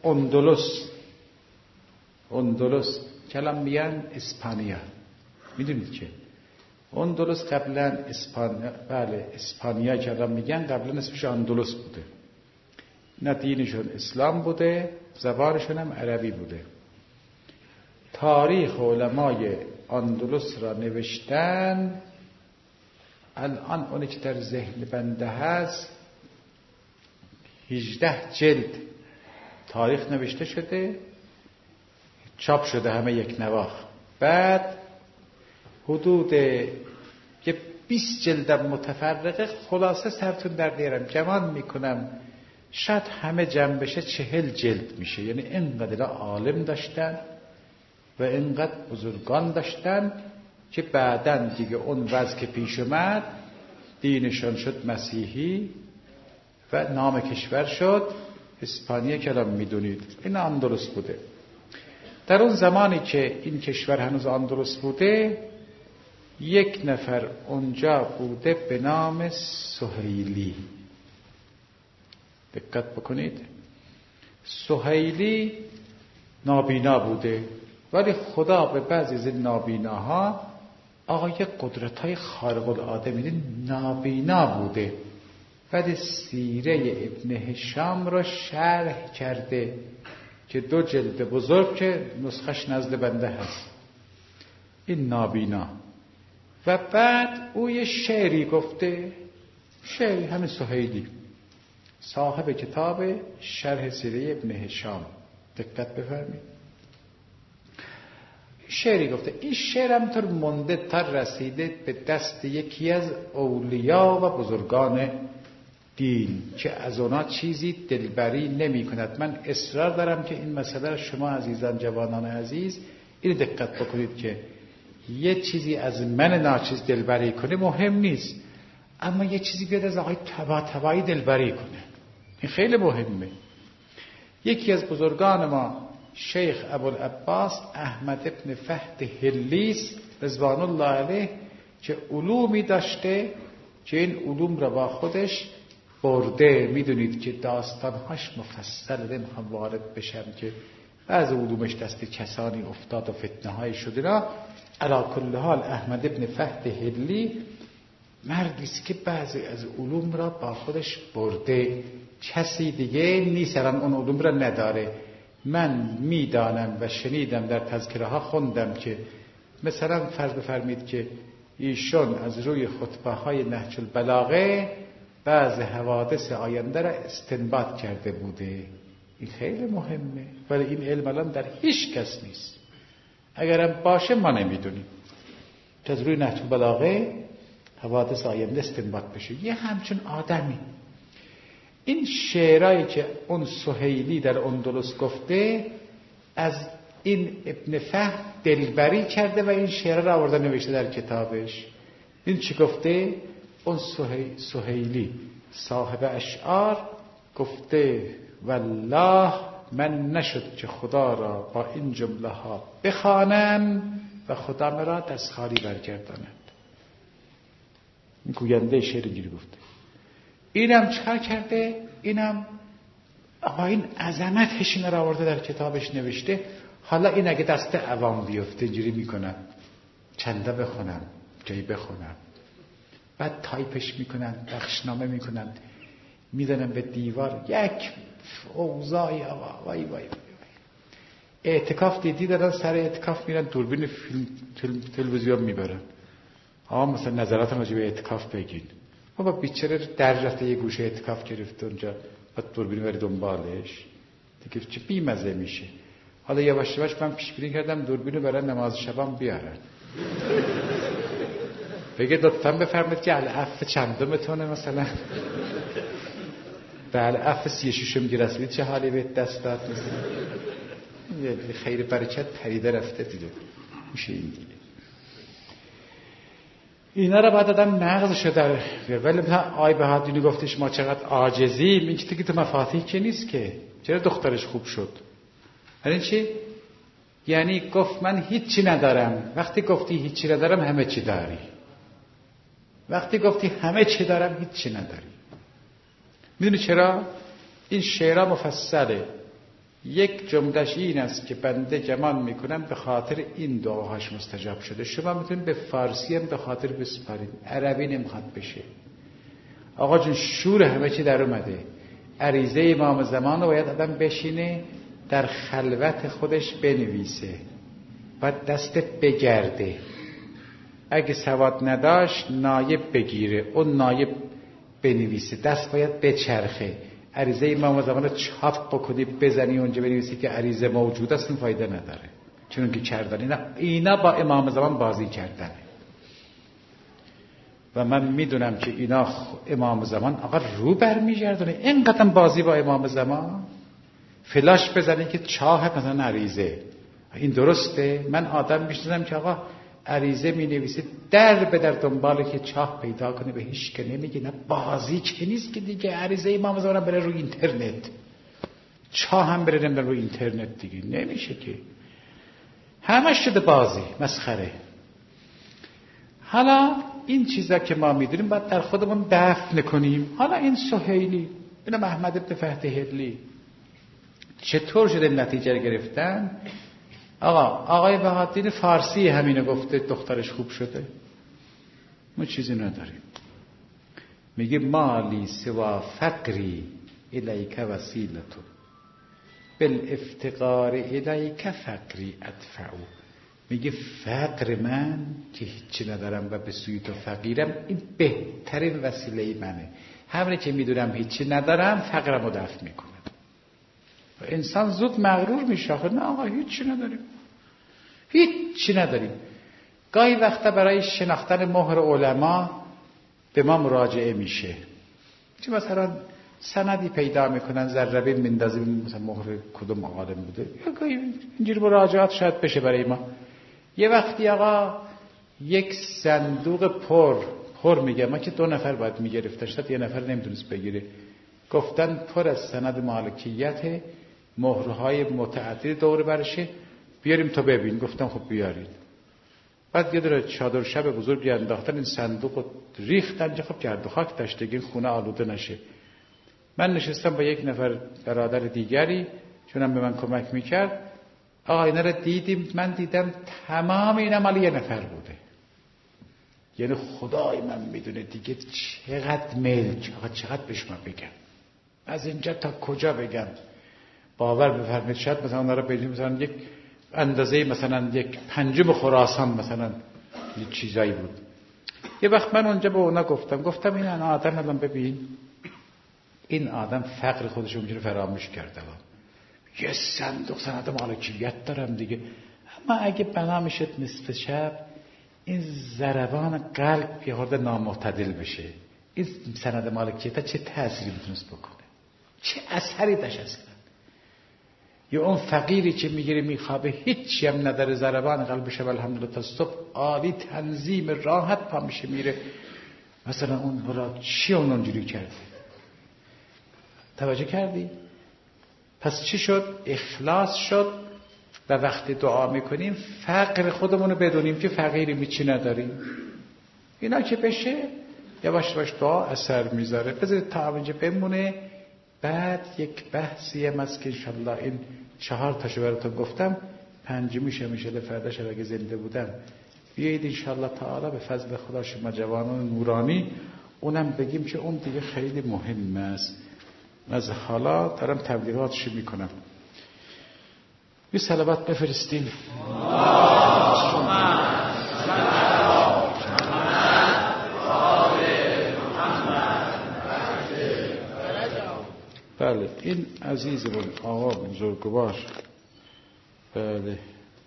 اندلس کلام میگن اسپانیا. میدونید که اندلس قبلا اسپانیا، بله اسپانیا کلام میگن، قبلا اسمش اندلس بوده. نه دینشون اسلام بوده، زبانشون هم عربی بوده. تاریخ علمای اندلس را نوشتن. الان اونی که در ذهن بنده هست 18 جلد تاریخ نوشته شده، چاپ شده همه یک نواخت. بعد حدود یه 20 جلد متفرقه، خلاصه سرتون در نیارم، جمع میکنم شاید همه جمع بشه 40 جلد میشه. یعنی اینقدر عالم داشتن و اینقدر بزرگان داشتن که بعدن دیگه اون وضع که پیش اومد، دینشان شد مسیحی و نام کشور شد اسپانیا که الان میدونید. این اندلس بوده. در اون زمانی که این کشور هنوز اندلس بوده، یک نفر اونجا بوده به نام سهیلی. دقت بکنید، سهیلی نابینا بوده، ولی خدا به بعضی از این نابیناها آقای قدرت‌های خارق العاده میده. نابینا بوده، بعد سیره ابن هشام را شرح کرده که 2 جلد بزرگ که نسخش نزد بنده هست. این نابینا. و بعد او یه شعری گفته، شعری همین سهیلی، صاحب کتاب شرح سیره ابن هشام. دقت بفرمایید، شعری گفته. این شعر همطور مونده تا رسیده به دست یکی از اولیا و بزرگان دین که از اونا چیزی دلبری نمی کند. من اصرار دارم که این مسئله را شما عزیزان، جوانان عزیز، این دقت بکنید که یه چیزی از من ناچیز دلبری کنه مهم نیست، اما یه چیزی بیاد از آقای طباطبایی دلبری کنه، این خیلی مهمه. یکی از بزرگان ما شیخ ابوالعباس احمد ابن فهد هلیس رضوان الله علیه که علومی داشته که این علوم را با خودش برده. میدونید که داستانهاش مفصل، نمیخوام وارد بشم که بعض علومش دست کسانی افتاد و فتنه های شده را. علی کل حال احمد ابن فهد هلی مردی است که بعضی از علوم را با خودش برده، کسی دیگه نیست اون علوم را نداره. من میدانم و شنیدم، در تذکره ها خوندم که مثلا فرض بفرمید که ایشون از روی خطبه های نهج البلاغه بعض حوادث آینده را استنباط کرده بوده. این خیلی مهمه، ولی این علم الان در هیچ کس نیست. اگرم باشه ما نمیدونیم که از روی نهج البلاغه حوادث آینده استنباط بشه. یه همچون آدمی این شعرهایی که اون سهیلی در اندلس گفته از این ابن فهد دلبری کرده و این شعر را آورده نوشته در کتابش. این چی گفته؟ اون سهیلی صاحب اشعار گفته والله من نشد که خدا را با این جمله ها بخوانم و خدا مرا دست خالی برگرداند. این گوینده شعر اینجوری گفته. اینم چکار کرده؟ اینم آقا این عظمتش این را آورده در کتابش نوشته. حالا این اگه دست عوام بیفته اینجوری میکنن، چنده بخونن، جایی بخونن، بعد تایپش میکنن، بخشنامه میکنن، میدنن به دیوار. یک اوضاعی آقا وای وای وای. اعتکاف دیدی دارن سر اعتکاف میرن دوربین تلویزیون میبرن. مثلا نظراتم راجع به اعتکاف بگین. بابا بیچاره در رفته یه گوشه اعتکاف گرفته اونجا، بعد دوربین بری دنبالش دیگه چه بیمزه میشه. حالا یواش یواش من پیش بینی کردم دوربینو برن نماز شبام بیارن. بگه لطفاً بفرمایید که العفو چندمتونه مثلا. بله عفو 36 میگه رسولید چه حالی به دست داد مثلا. خیر برکت پریده رفته دیگه. میشه این دیگه. اینا رو بعد آدم نقض در ولی مثلا آی بهادینی گفتش ما چقدر عاجزیم. این که تو مفاتیح که نیست که. چرا دخترش خوب شد؟ یعنی چی؟ یعنی گفت من هیچی ندارم. وقتی گفتی هیچی ندارم همه چی داری. وقتی گفتی همه چی دارم هیچی نداری. میدونی چرا؟ این شعرها مفصله. یک جملهش این است که بنده گمان میکنم به خاطر این دعاهاش مستجاب شده. شما میتونید به فارسی هم به خاطر بسپارید، عربی نمیخواد بشه. آقا جون شور همه چی در اومده. عریضه امام زمان رو باید آدم بشینه در خلوت خودش بنویسه، باید دست بگرده. اگه سواد نداشت نایب بگیره، اون نایب بنویسه، دست باید بچرخه. عریضه امام زمان رو چاپ بکنی بزنی اونجا بنویسی که عریضه موجود است، این فایده نداره. چون که کردن اینا با امام زمان بازی کردنه. و من میدونم که اینا امام زمان آقا رو برمیگردونه. اینقدر بازی با امام زمان فلاش بزنی که چاه مثلا عریضه. این درسته؟ من آدم میشناسم که آقا عریضه می نویسه در به در دنباله که چاه پیدا کنه، به هیچ که نمیگه. نه بازی که نیست که دیگه. عریضه امام زمان بره روی اینترنت، چاه هم بره روی اینترنت دیگه نمیشه که. همش شده بازی مسخره. حالا این چیزا که ما میدونیم باید در خودمون دفن کنیم. حالا این سهیلی، این احمد ابن فهد هلی چطور شده نتیجه رو گرفتن؟ آقای بهادین فارسی همینو گفته دخترش خوب شده. ما چیزی نداریم. میگه مالی سوا فقری الیک وسیلتو بالافتقار الیک فقری ادفعو. میگه فقر من که هیچی ندارم و به سوی تو فقیرم، این بهترین وسیله منه. همینه که میدونم هیچی ندارم فقرم رو دفع میکنم. و انسان زود مغرور میشه. نه آقا هیچی نداریم. گاهی وقتا برای شناختن مهر علما به ما مراجعه میشه. چه مثلا سندی پیدا میکنن ذره میندازیم مثلا مهر کدوم عالم بوده. گاهی اینجوری مراجعات شاید بشه برای ما. یه وقتی آقا یک صندوق پر میگه، ما که 2 نفر باید میگرفتن، شاید یه نفر نمیتونست بگیره. گفتن پر از سند مالکیت، مهرهای متعدد دور برشه، بیاریم تا ببین. گفتم خب بیارین. بعد یه دونه چادر شب بزرگی انداختن، این صندوق ریختن. خب گرد و خاک داشته، این خونه آلوده نشه. من نشستم با یک نفر برادر دیگری، چونم به من کمک میکرد. آقا اینا رو دیدیم. من دیدم تمام اینا مال یه نفر بوده. یعنی خدای من میدونه دیگه چقدر ملک. آقا چقدر به شما بگم، از اینجا تا کجا بگم. باور بفرمایید شاید مثلا اونا رو بدیم مثلا یک اندازه مثلا 1/5 خراسان مثلا یه چیزایی بود. یه وقت من اونجا به اونا گفتم این آدم الان ببین، این آدم فقر خودش اونجوری فراموش کرده، یه صندوق سند مالکیت دارم دیگه، اما اگه بنا میشد نصف شب این ضربان قلب یه خورده نامعتدل بشه، این سند مالکیت چه تأثیری میتونست بکنه، چه اثری داشت اصلا؟ یا اون فقیری که میگیره میخوابه هیچی هم نداره، ضربان قلبش الحمدلله تا صبح عالی، تنظیم راحت پا میشه میره، مثلا اون را چی اونجوری کرده؟ توجه کردی؟ پس چی شد؟ اخلاص شد. و وقتی دعا میکنیم فقر خودمونو بدونیم که فقیری چی نداریم. اینا که بشه یواش یواش دعا اثر میذاره. بذارید تا اینجا بمونه. بعد یک بحثی هم هست که انشالله این 4 تاشو براتون گفتم، 5میشه میشه فرداش اگه زنده بودم بیایید انشالله تعالی به فضل خدا شما جوانان نورانی اونم بگیم که اون دیگه خیلی مهم است. از حالا دارم تبلیغاتش میکنم. یه صلوات بفرستیم. بله این عزیزمون آقا بزرگوار، بله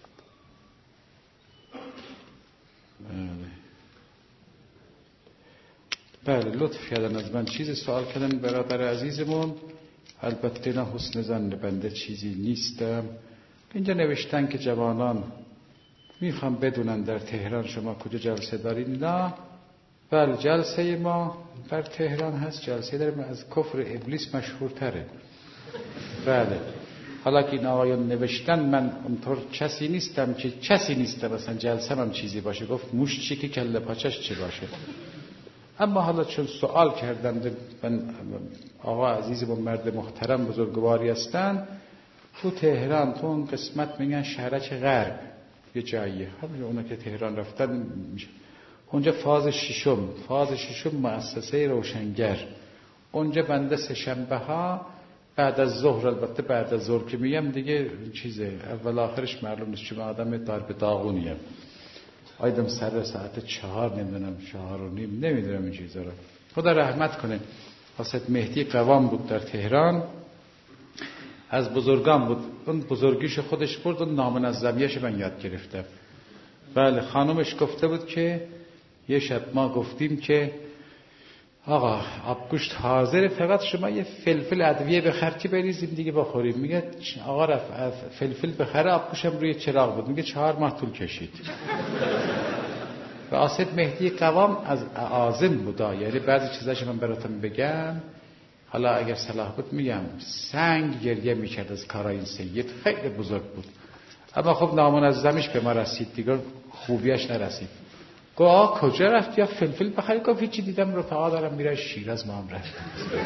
لطف کردن از من چیزی سوال کردن برادر عزیزمون. البته نه حسن ظن بنده چیزی نیستم. اینجا نوشتن که جوانان میخوام بدونن در تهران شما کجا جلسه دارین. نه بله جلسه ما در تهران هست، جلسه داریم از کفر ابلیس مشهورتره. بله حالا که این آقایان نوشتن من اونطور کسی نیستم مثلا جلسه هم چیزی باشه گفت موش چی که کله پاچش چی باشه. اما حالا چون سوال کردم من آقا عزیزم و مرد محترم بزرگواری هستن، تو تهران تو اون قسمت میگن شهرک غرب یه جاییه، همین اونا که تهران رفتن میشه اونجا فاز ششم مؤسسه روشنگر. اونجا بنده 3 شنبه ها بعد از ظهر، البته بعد از ظهر که میگم دیگه چیزه اول آخرش معلوم نیست چون آدم دار به داغونیم. آیدم سر ساعت 4 نمیدونم 4:30 نمیدونم این چیزا رو. خدا رحمت کنه. حضرت مهدی قوام بود در تهران، از بزرگان بود. اون بزرگیش خودش برد و نامنظمیش من یاد گرفتم. بله خانومش گفته بود که یه شب ما گفتیم که آقا آبگوشت حاضره، فقط شما یه فلفل ادویه بخر که بریزیم دیگه بخوریم. میگه آقا رفت فلفل بخره، آبگوشتم روی چراغ بود. میگه 4 ماه طول کشید. و آسد مهدی قوام از اعاظم بودا، یعنی بعضی چیزاش من براتون بگم حالا اگر صلاح بود میگم. سنگ گریه میکرد از کارای این سید، خیلی بزرگ بود. اما خب نامنظمیش به ما رسید دیگه، خوبیش نرسید. گفت کجا رفت؟ یا فلفل بخری؟ گفت هیچی، دیدم رفقا دارم میره شیراز، ما هم رفتیم.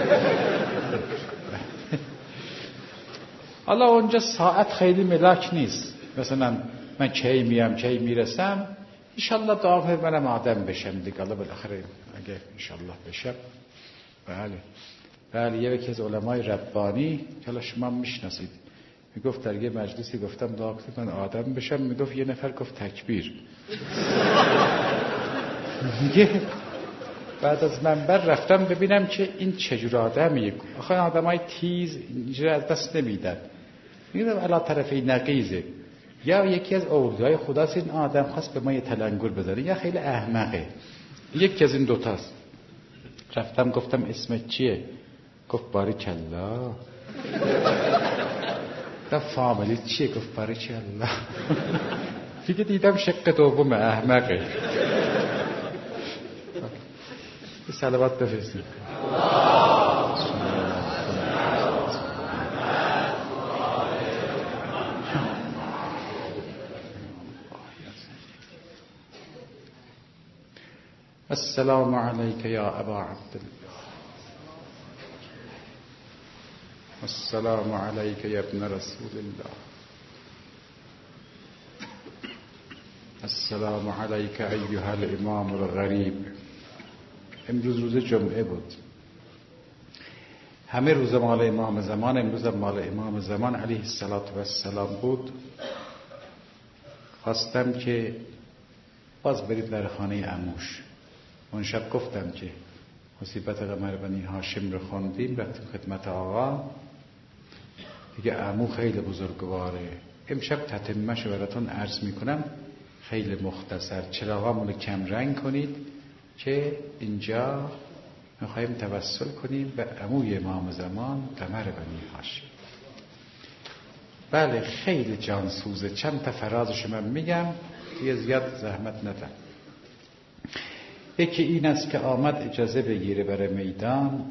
حالا اونجا ساعت خیلی ملاک نیست، مثلا من کی میام کی میرسم. انشالله دعا منم آدم بشم دیگه، حالا بالاخره اگه انشالله بشم. بله یکی از علمای ربانی که حالا شما میشناسید میگفت در یه مجلسی گفتم دعا کنید من آدم بشم، میگفت یه نفر گفت تکبیر. میگه بعد از منبر رفتم ببینم که این چجور آدمیه. آخه آدمای تیز اینجوری از دست نمیدن. میگم علا طرفی نقیزه، یا یکی از اولیای خداست این آدم خواست به ما یه تلنگر بزنه یا خیلی احمقه. یکی از این دوتاست. رفتم گفتم اسمت چیه؟ گفت باریکالله. گفتم فامیلیت چیه؟ گفت باریکالله. دیگه دیدم شق دوم احمقه. صلوات بفرستید. السلام علیک یا ابا عبدالله. السلام علیک یا ابن رسول الله. السلام علیک ایها الامام الغریب. امروز روز جمعه بود. همه روز مال امام زمان، امروز مال امام زمان علیه السلام بود. خواستم که باز بریم در خانه عموش. اون شب گفتم که مصیبت قمر بنی هاشم رو خوندیم، رفتیم خدمت آقا، دیگه عمو خیلی بزرگواره. امشب تتمه‌شو براتون عرض میکنم خیلی مختصر. چراغامون رو کم رنگ کنید که اینجا میخوایم توسل کنیم به عموی امام زمان قمر بنی هاشم. بله خیلی جانسوزه. چند تا فرازش من میگم دیگه زیاد زحمت ندم. یکی این است که آمد اجازه بگیره برای میدان،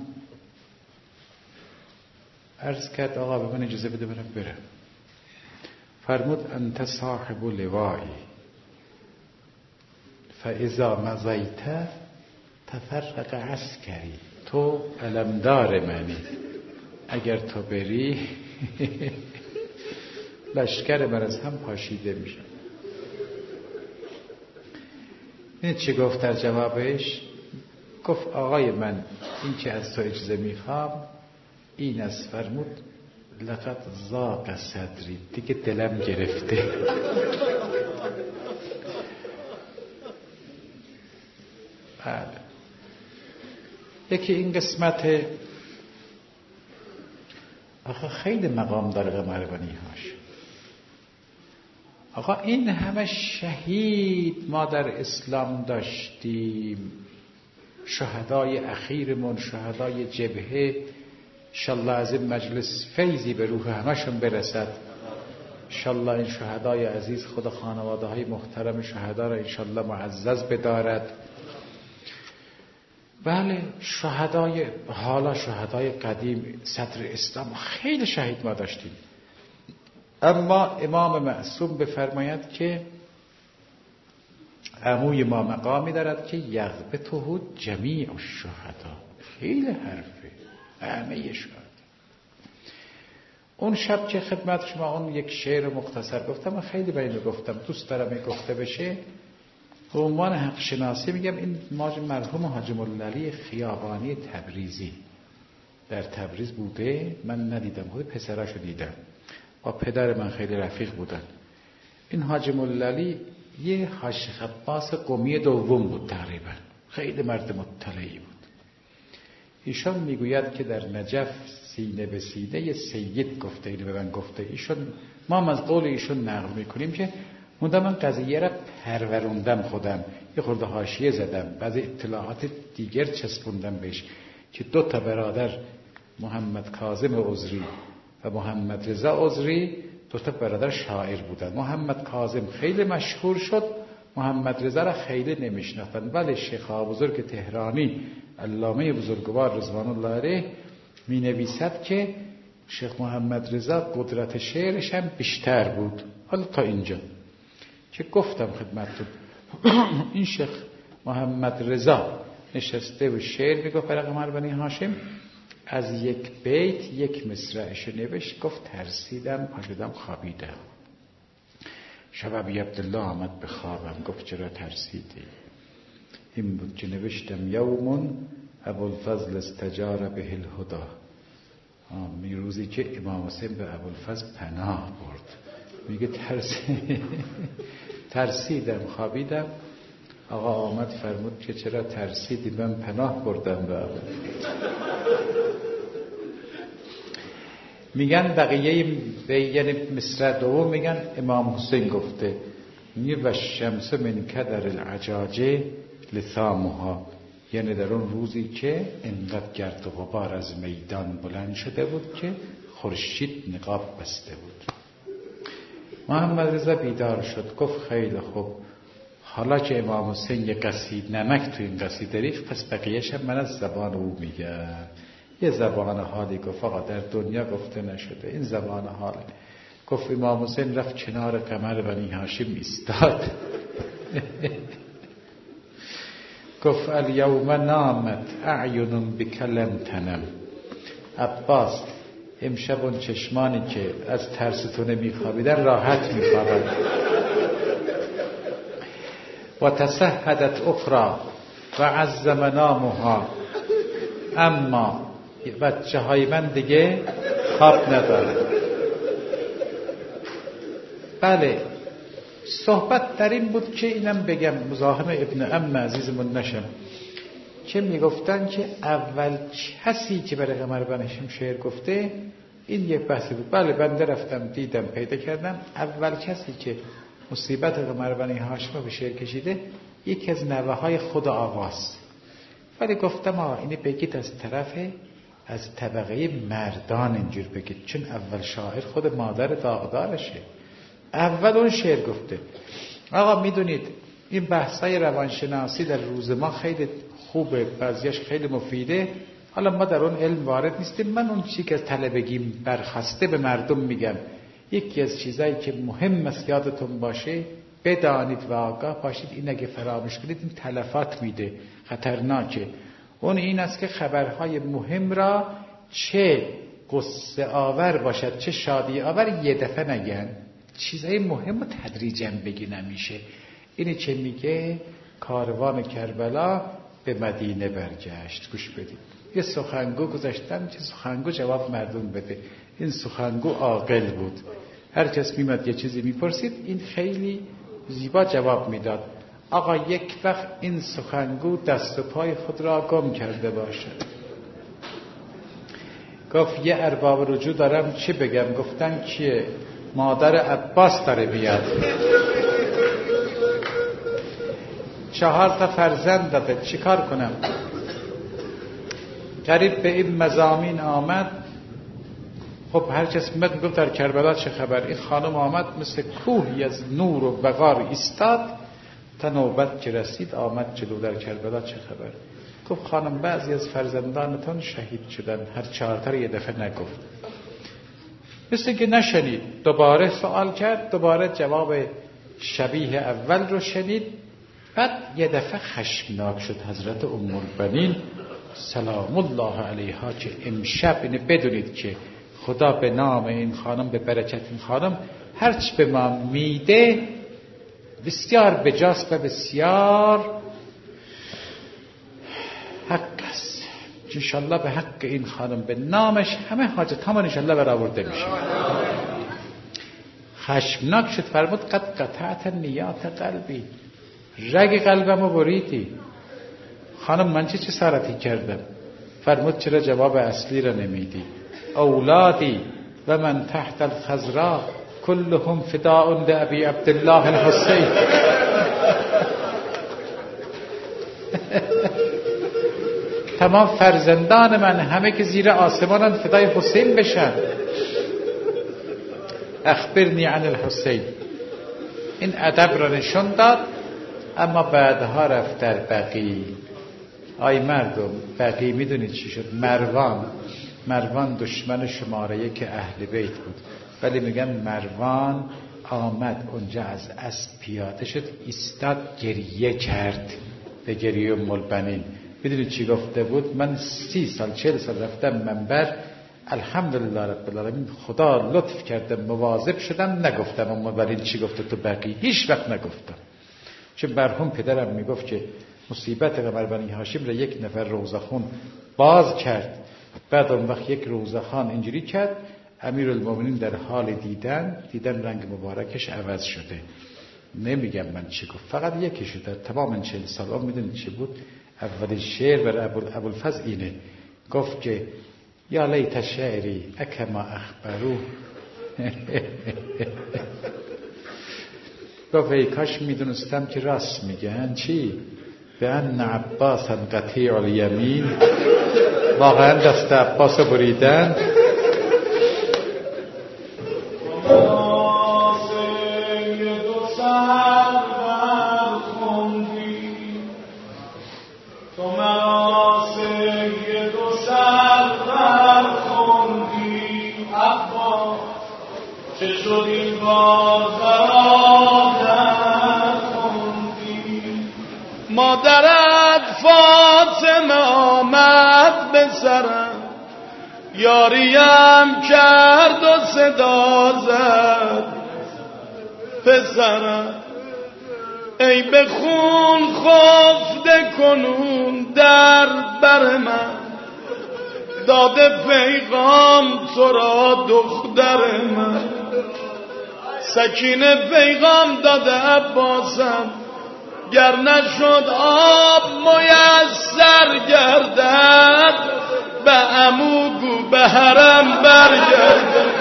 عرض کرد آقا به من اجازه بده برم. فرمود انت صاحب لوایی فاذا مضیت تفرق عسکری، تو علمدار منی، اگر تو بری لشکر من از هم پاشیده میشه. این چی گفت در جوابش؟ گفت آقای من این که از تو اجازه میخوام این است. فرمود لقد ضاق صدری، دیگه دلم گرفته. بله. یکی این قسمت آقا خیلی مقام داره قمر بنی هاشم. آقا این همه شهید ما در اسلام داشتیم، شهدای اخیرمون، شهدای جبهه، انشالله از این مجلس فیضی به روح همشون برسد. انشالله این شهدای عزیز خدا خانواده های محترم شهدا را انشالله معزز بدارد. بله شهدای حالا شهدای قدیم صدر اسلام خیلی شهید ما داشتیم، اما امام معصوم بفرماید که عموی ما مقامی دارد که یغبطه جمیع الشهدا، خیلی حرفه همه شهدا. اون شب که خدمت شما اون یک شعر مختصر گفتم، من خیلی به اینو گفتم دوست دارم این گفته بشه. به عنوان حق شناسی میگم این مرحوم حاجی مولالی خیابانی تبریزی در تبریز بوده، من ندیدم، خود پسراشو دیدم، با پدر من خیلی رفیق بودن. این حاجی مولالی یه حاج خباس قمی دوم بود تقریبا، خیلی مرد مطلعی بود. ایشان میگوید که در نجف سینه به سینه یه سید گفته، اینو به من گفته ایشون، ما از قول ایشون نقل میکنیم که موندم من قضیه را پروروندم، خودم یه خورده حاشیه زدم، بعضی اطلاعات دیگر چسبوندم بهش که 2 برادر محمد کاظم عذری و محمد رضا عذری 2 برادر شاعر بودن. محمد کاظم خیلی مشهور شد، محمد رضا را خیلی نمیشناختن، ولی شیخ بزرگ تهرانی علامه بزرگوار رضوان الله علیه می نویسد که شیخ محمد رضا قدرت شعرش هم بیشتر بود. حالا تا اینجا که گفتم خدمتتون این شیخ محمد رضا نشسته و شعر میگفت برای قمر بنی هاشم، از یک بیت یک مصرعش نوشت، گفت ترسیدم پاشدم خوابیدم. شب ابی عبدالله آمد به خوابم، گفت چرا ترسیدی؟ این بود که نوشتم یومون ابوالفضل استجار به الهدا، روزی که امام حسین به ابوالفضل پناه برد. میگه ترسیدم خوابیدم. آقا آمد فرمود که چرا ترسیدی؟ من پناه بردم به ابوالفضل. میگن بقیه یعنی مصرع دوم میگن امام حسین گفته میگه و شمس من کدر العجاجه لثامها، یعنی در اون روزی که انقدر گرد و غبار از میدان بلند شده بود که خورشید نقاب بسته بود. محمد رضا بیدار شد، گفت خیلی خوب، حالا که امام حسین یه قصید نمک تو این قصیده ریخت، پس بقیه‌ش هم من از زبان او میگم. یه زبان حالی گفت آقا در دنیا گفته نشده، این زبان حاله. گفت امام حسین رفت کنار قمر بنی هاشم ایستاد گفت الیوم نامت اعین بکلم تنم، عباس امشب اون چشمانی که از ترس تو نمیخوابیدن راحت میخوابن. و تسهدت اخرى و عز منامها، اما بچه های من دیگه خواب نداره. بله صحبت در این بود که اینم بگم مزاحم ابن عم عزیزمون نشم. که میگفتن که اول کسی که برای قمر بنی هاشم شعر گفته، این یک بحثی بود. بله بنده رفتم دیدم پیدا کردم اول کسی که مصیبت قمر بنی هاشم به شعر کشیده یکی از نوه‌های خود آقاست. ولی گفتم اینی بگید از طبقه مردان اینجور بگید، چون اول شاعر خود مادر داغدارشه، اول اون شعر گفته. آقا میدونید این بحثای روانشناسی در روز ما خیلی خوبه، بعضیش خیلی مفیده. حالا ما در اون علم وارد نیستیم. من اون چیزی که از طلبگیم برخواسته به مردم میگم. یکی از چیزایی که مهم است یادتون باشه، بدانید و آگاه باشید، این اگه فراموش کنید این تلفات میده، خطرناکه. اون این است که خبرهای مهم را چه قصه آور باشد چه شادی آور یه دفعه نگن. چیزهای مهم رو تدریجاً بگی نمیشه. اینی چه میگه؟ کاروان کربلا به مدینه برگشت. گوش بدید. یه سخنگو گذاشتن که سخنگو جواب مردم بده. این سخنگو عاقل بود. هر کس میمد یه چیزی میپرسید این خیلی زیبا جواب میداد. آقا یک وقت این سخنگو دست و پای خود را گم کرده باشد. گفت یه ارباب رجوع دارم چی بگم؟ گفتن کیه؟ مادر عباس داره بیاد. 4 فرزند داده، چیکار کنم؟ قریب به این مضامین آمد. خب هر کس میاد میگفت در کربلا چه خبر؟ این خانم آمد مثل کوهی از نور و وقار ایستاد تا نوبت که رسید آمد جلو. در کربلا چه خبر؟ گفت خانم بعضی از فرزندانتان شهید شدن. هر 4 تا یه دفعه نگفت، مثل که نشنید. دوباره سوال کرد، دوباره جواب شبیه اول رو شنید. بعد یه دفعه خشمناک شد حضرت ام البنین سلام الله علیها که امشب اینه بدونید که خدا به نام این خانم، به برکت این خانم، هرچی به ما میده بسیار بجاست و بسیار حق است. انشالله به حق این خانم به نامش همه حاجت همان انشالله برآورده میشه. خشمناک شد، فرمود قد قطعت نیات قلبی، رگ قلبمو بریدی. خانم من چه سارتی کردم؟ فرمود چرا جواب اصلی را نمیدی؟ اولادی و من تحت الخضراء كلهم فداء لأبي عبد الله الحسين. تمام فرزندان من همه که زیر آسمانن فدای حسین بشن. اخبرنی عن الحسین. این ادب را نشون داد. اما بعدها رفت در بقیع. آی مردم، بقیع میدونید چی شد؟ مروان دشمن شماره 1 اهل بیت بود، ولی میگن مروان آمد اونجا از اسب پیاده شد، ایستاد گریه کرد به گریه ام البنین. میدونید چی گفته بود؟ من 30 سال 40 سال رفتم منبر، الحمدلله رب العالمین خدا لطف کرده مواظب شدم نگفتم ام البنین چی گفته تو بقیع، هیچ وقت نگفتم. چون مرحوم پدرم میگفت که مصیبت قمر بنی هاشم را یک نفر روزخون باز کرد. بعد اون وقت یک روزخان اینجوری کرد، امیرالمومنین در حال دیدن رنگ مبارکش عوض شده. نمیگم من چی گفت، فقط یکی شده تمام 40 سال. اون میدونید چی بود؟ اولین شعر بر ابوالفضل اینه، گفت که یا لیت شعری اکما اخبرو. گفت ای کاش میدونستم که راست میگن. چی؟ به ان عباس قطیع الیمین، واقعا دست عباس بریدن. مادرت فاطمه آمد به سرم، یاریم کرد و صدا زد پسرم. ای به خون خفته کنون در بر من، داده پیغام تو را دختر من. سکینه پیغام داده عباسم، گر نشد آب میسر گردد به عموگو به حرم برگردد.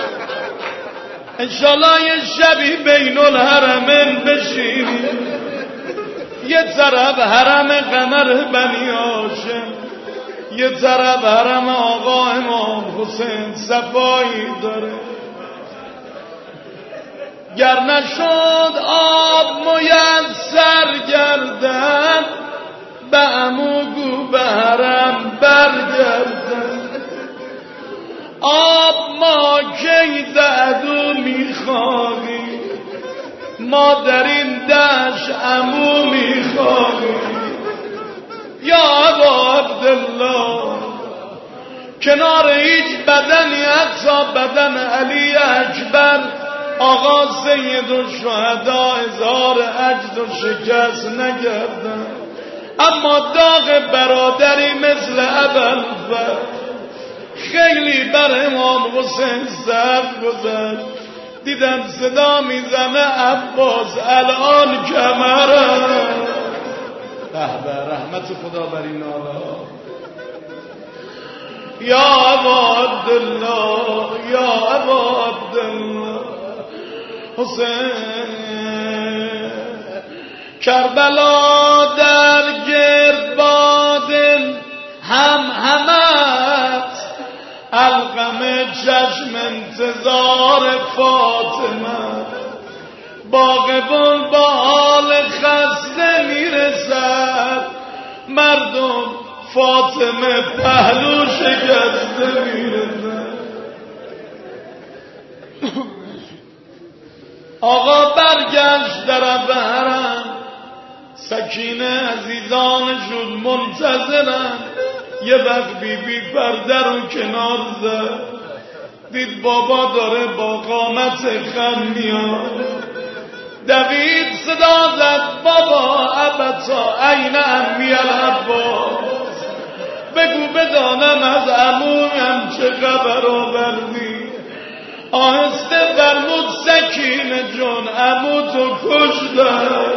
انشالله یه شبی بین الحرمین بشینیم، یه طرف حرم قمر بنی هاشم، یه طرف حرم آقا امام حسین صفایی داره. گر نشد آب میسر گردد به عموگو به حرم برگردد. آب ما کی دعدو میخواهیم، ما در این دشت عمو میخواهیم. یا ابا عبدالله کنار هیچ بدنی حتی بدن علی اکبر آقا سید الشهدا اظهار عجز و شکست نکردن، اما داغ برادری مثل ابوالفضل خیلی بر امام حسین سخت گذشت. دیدم صدا میزنه عباس الان کمرم. به رحمت خدا بر این آلا. یا ابا عبدالله یا ابا عبدالله حسین، کربلا در گرد بادن همت، القم چشم انتظار فاطمه، باغ بلبال خسته میرسد، مردم فاطمه پهلو شکسته میرسد. آقا برگشت در حرم، سکینه عزیزانشون منتظرن. یه وقت بی بی پرده رو کنار زد، دید بابا داره با قامت خم میاد، دوید صدا زد بابا ابتا این امی العباس، بگو بدانم از عمویم چه خبر آوردی. آهسته فرمود سکینه جون عمو تو کشتن.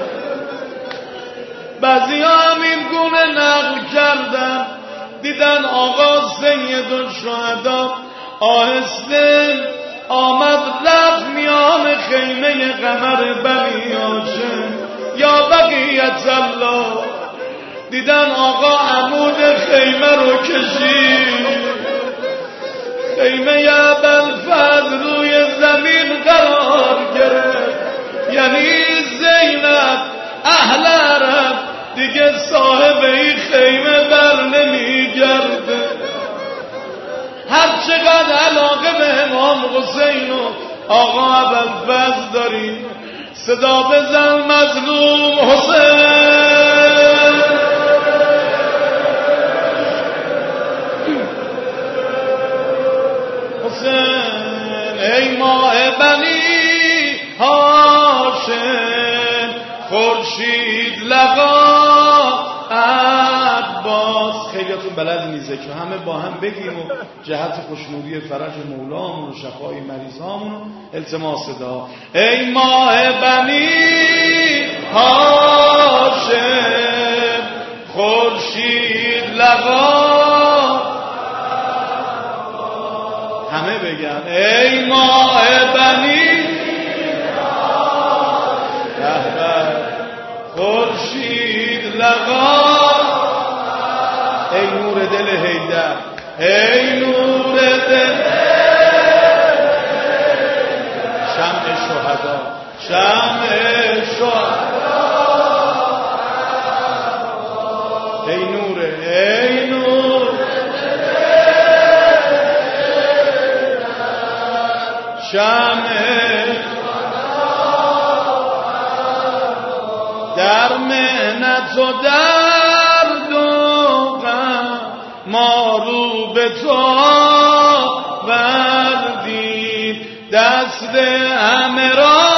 بعضی ها همین گونه نقل کردن، دیدن آقا سید الشهدا آهسته آمد رفت میان خیمه قمر بنی هاشم یا بقیت الله. دیدن آقا عمود خیمه رو کشید، خیمه ابوالفضل روی زمین قرار گرفت. یعنی زینب اهل عرب دیگه صاحب این خیمه بر نمیگرده. هر چقدر علاقه به امام حسین و آقا ابوالفضل داری، صدا بزن مظلوم حسین. حسین ای ماه بنی هاشم، خورشید لقا عباس. خیلیاتون بلد نیزه که همه با هم بگیم و جهت خوشنودی فرج مولامون و شفای مریضامون التماس صدا. ای ماه بنی هاشم، خورشید لقا، همه بگن ای ماه بنی خورشید لقا. ای نور دل حیدر، ای نور دل شمع شهدا، شمع شهدا. ای نور، ای نور شمع در محنت و درد و غم ما رو به تو بردیم، دست همه را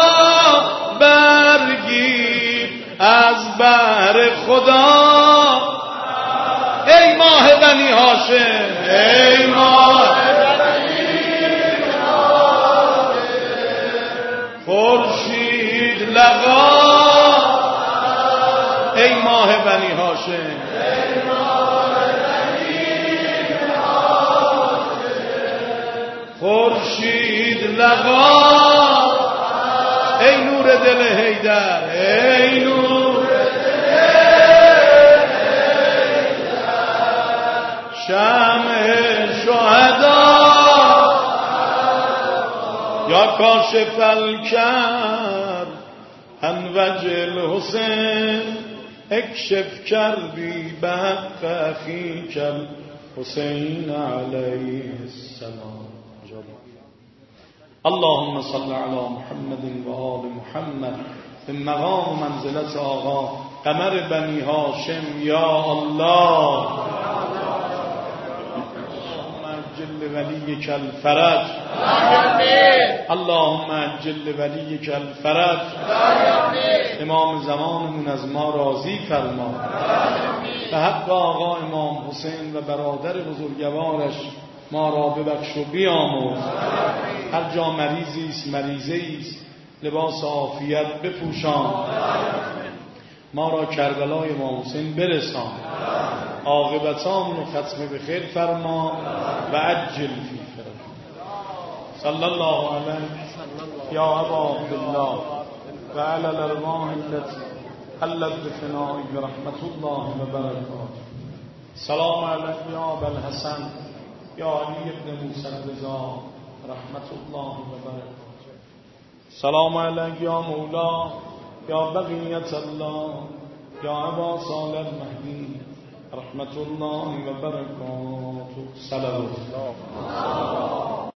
برگیر از بحر خدا. ای ماه بنی هاشم، ای ماه خورشید لقا بنی هاشم خورشید لقا ای نور دل حیدر ای نور شمع شهدا یا کاشف الکر عن وجه الحسین اکشف کردی به حق اخیک الحسین علیه السلام. اللهم صل علی محمد و آل محمد به مقام منزلت آقا قمر بنی هاشم یا الله. عجل ولیک الفرج اللهم عجل ولیک الفرج. امام زمانمون از ما راضی فرما. به حق آقا امام حسین و برادر بزرگوارش ما را ببخش و بیامرز. هر جا مریضی است مریضه است لباس عافیت بپوشان. ما را کربلای امام حسین برسان. عاقبتامون رو ختم به خیر فرما و عجل فی فرج. صلی الله علیه یا ابا عبدالله و علی الارواح التي حلت بفنائی برحمت الله و برکاته. سلام علیک یا ابا الحسن یا علی ابن موسی رضا رحمت الله و برکاته. سلام علیک یا مولا یا بقیت الله یا ابا صالح المهدی رحمت الله و برکاته. صلوات الله.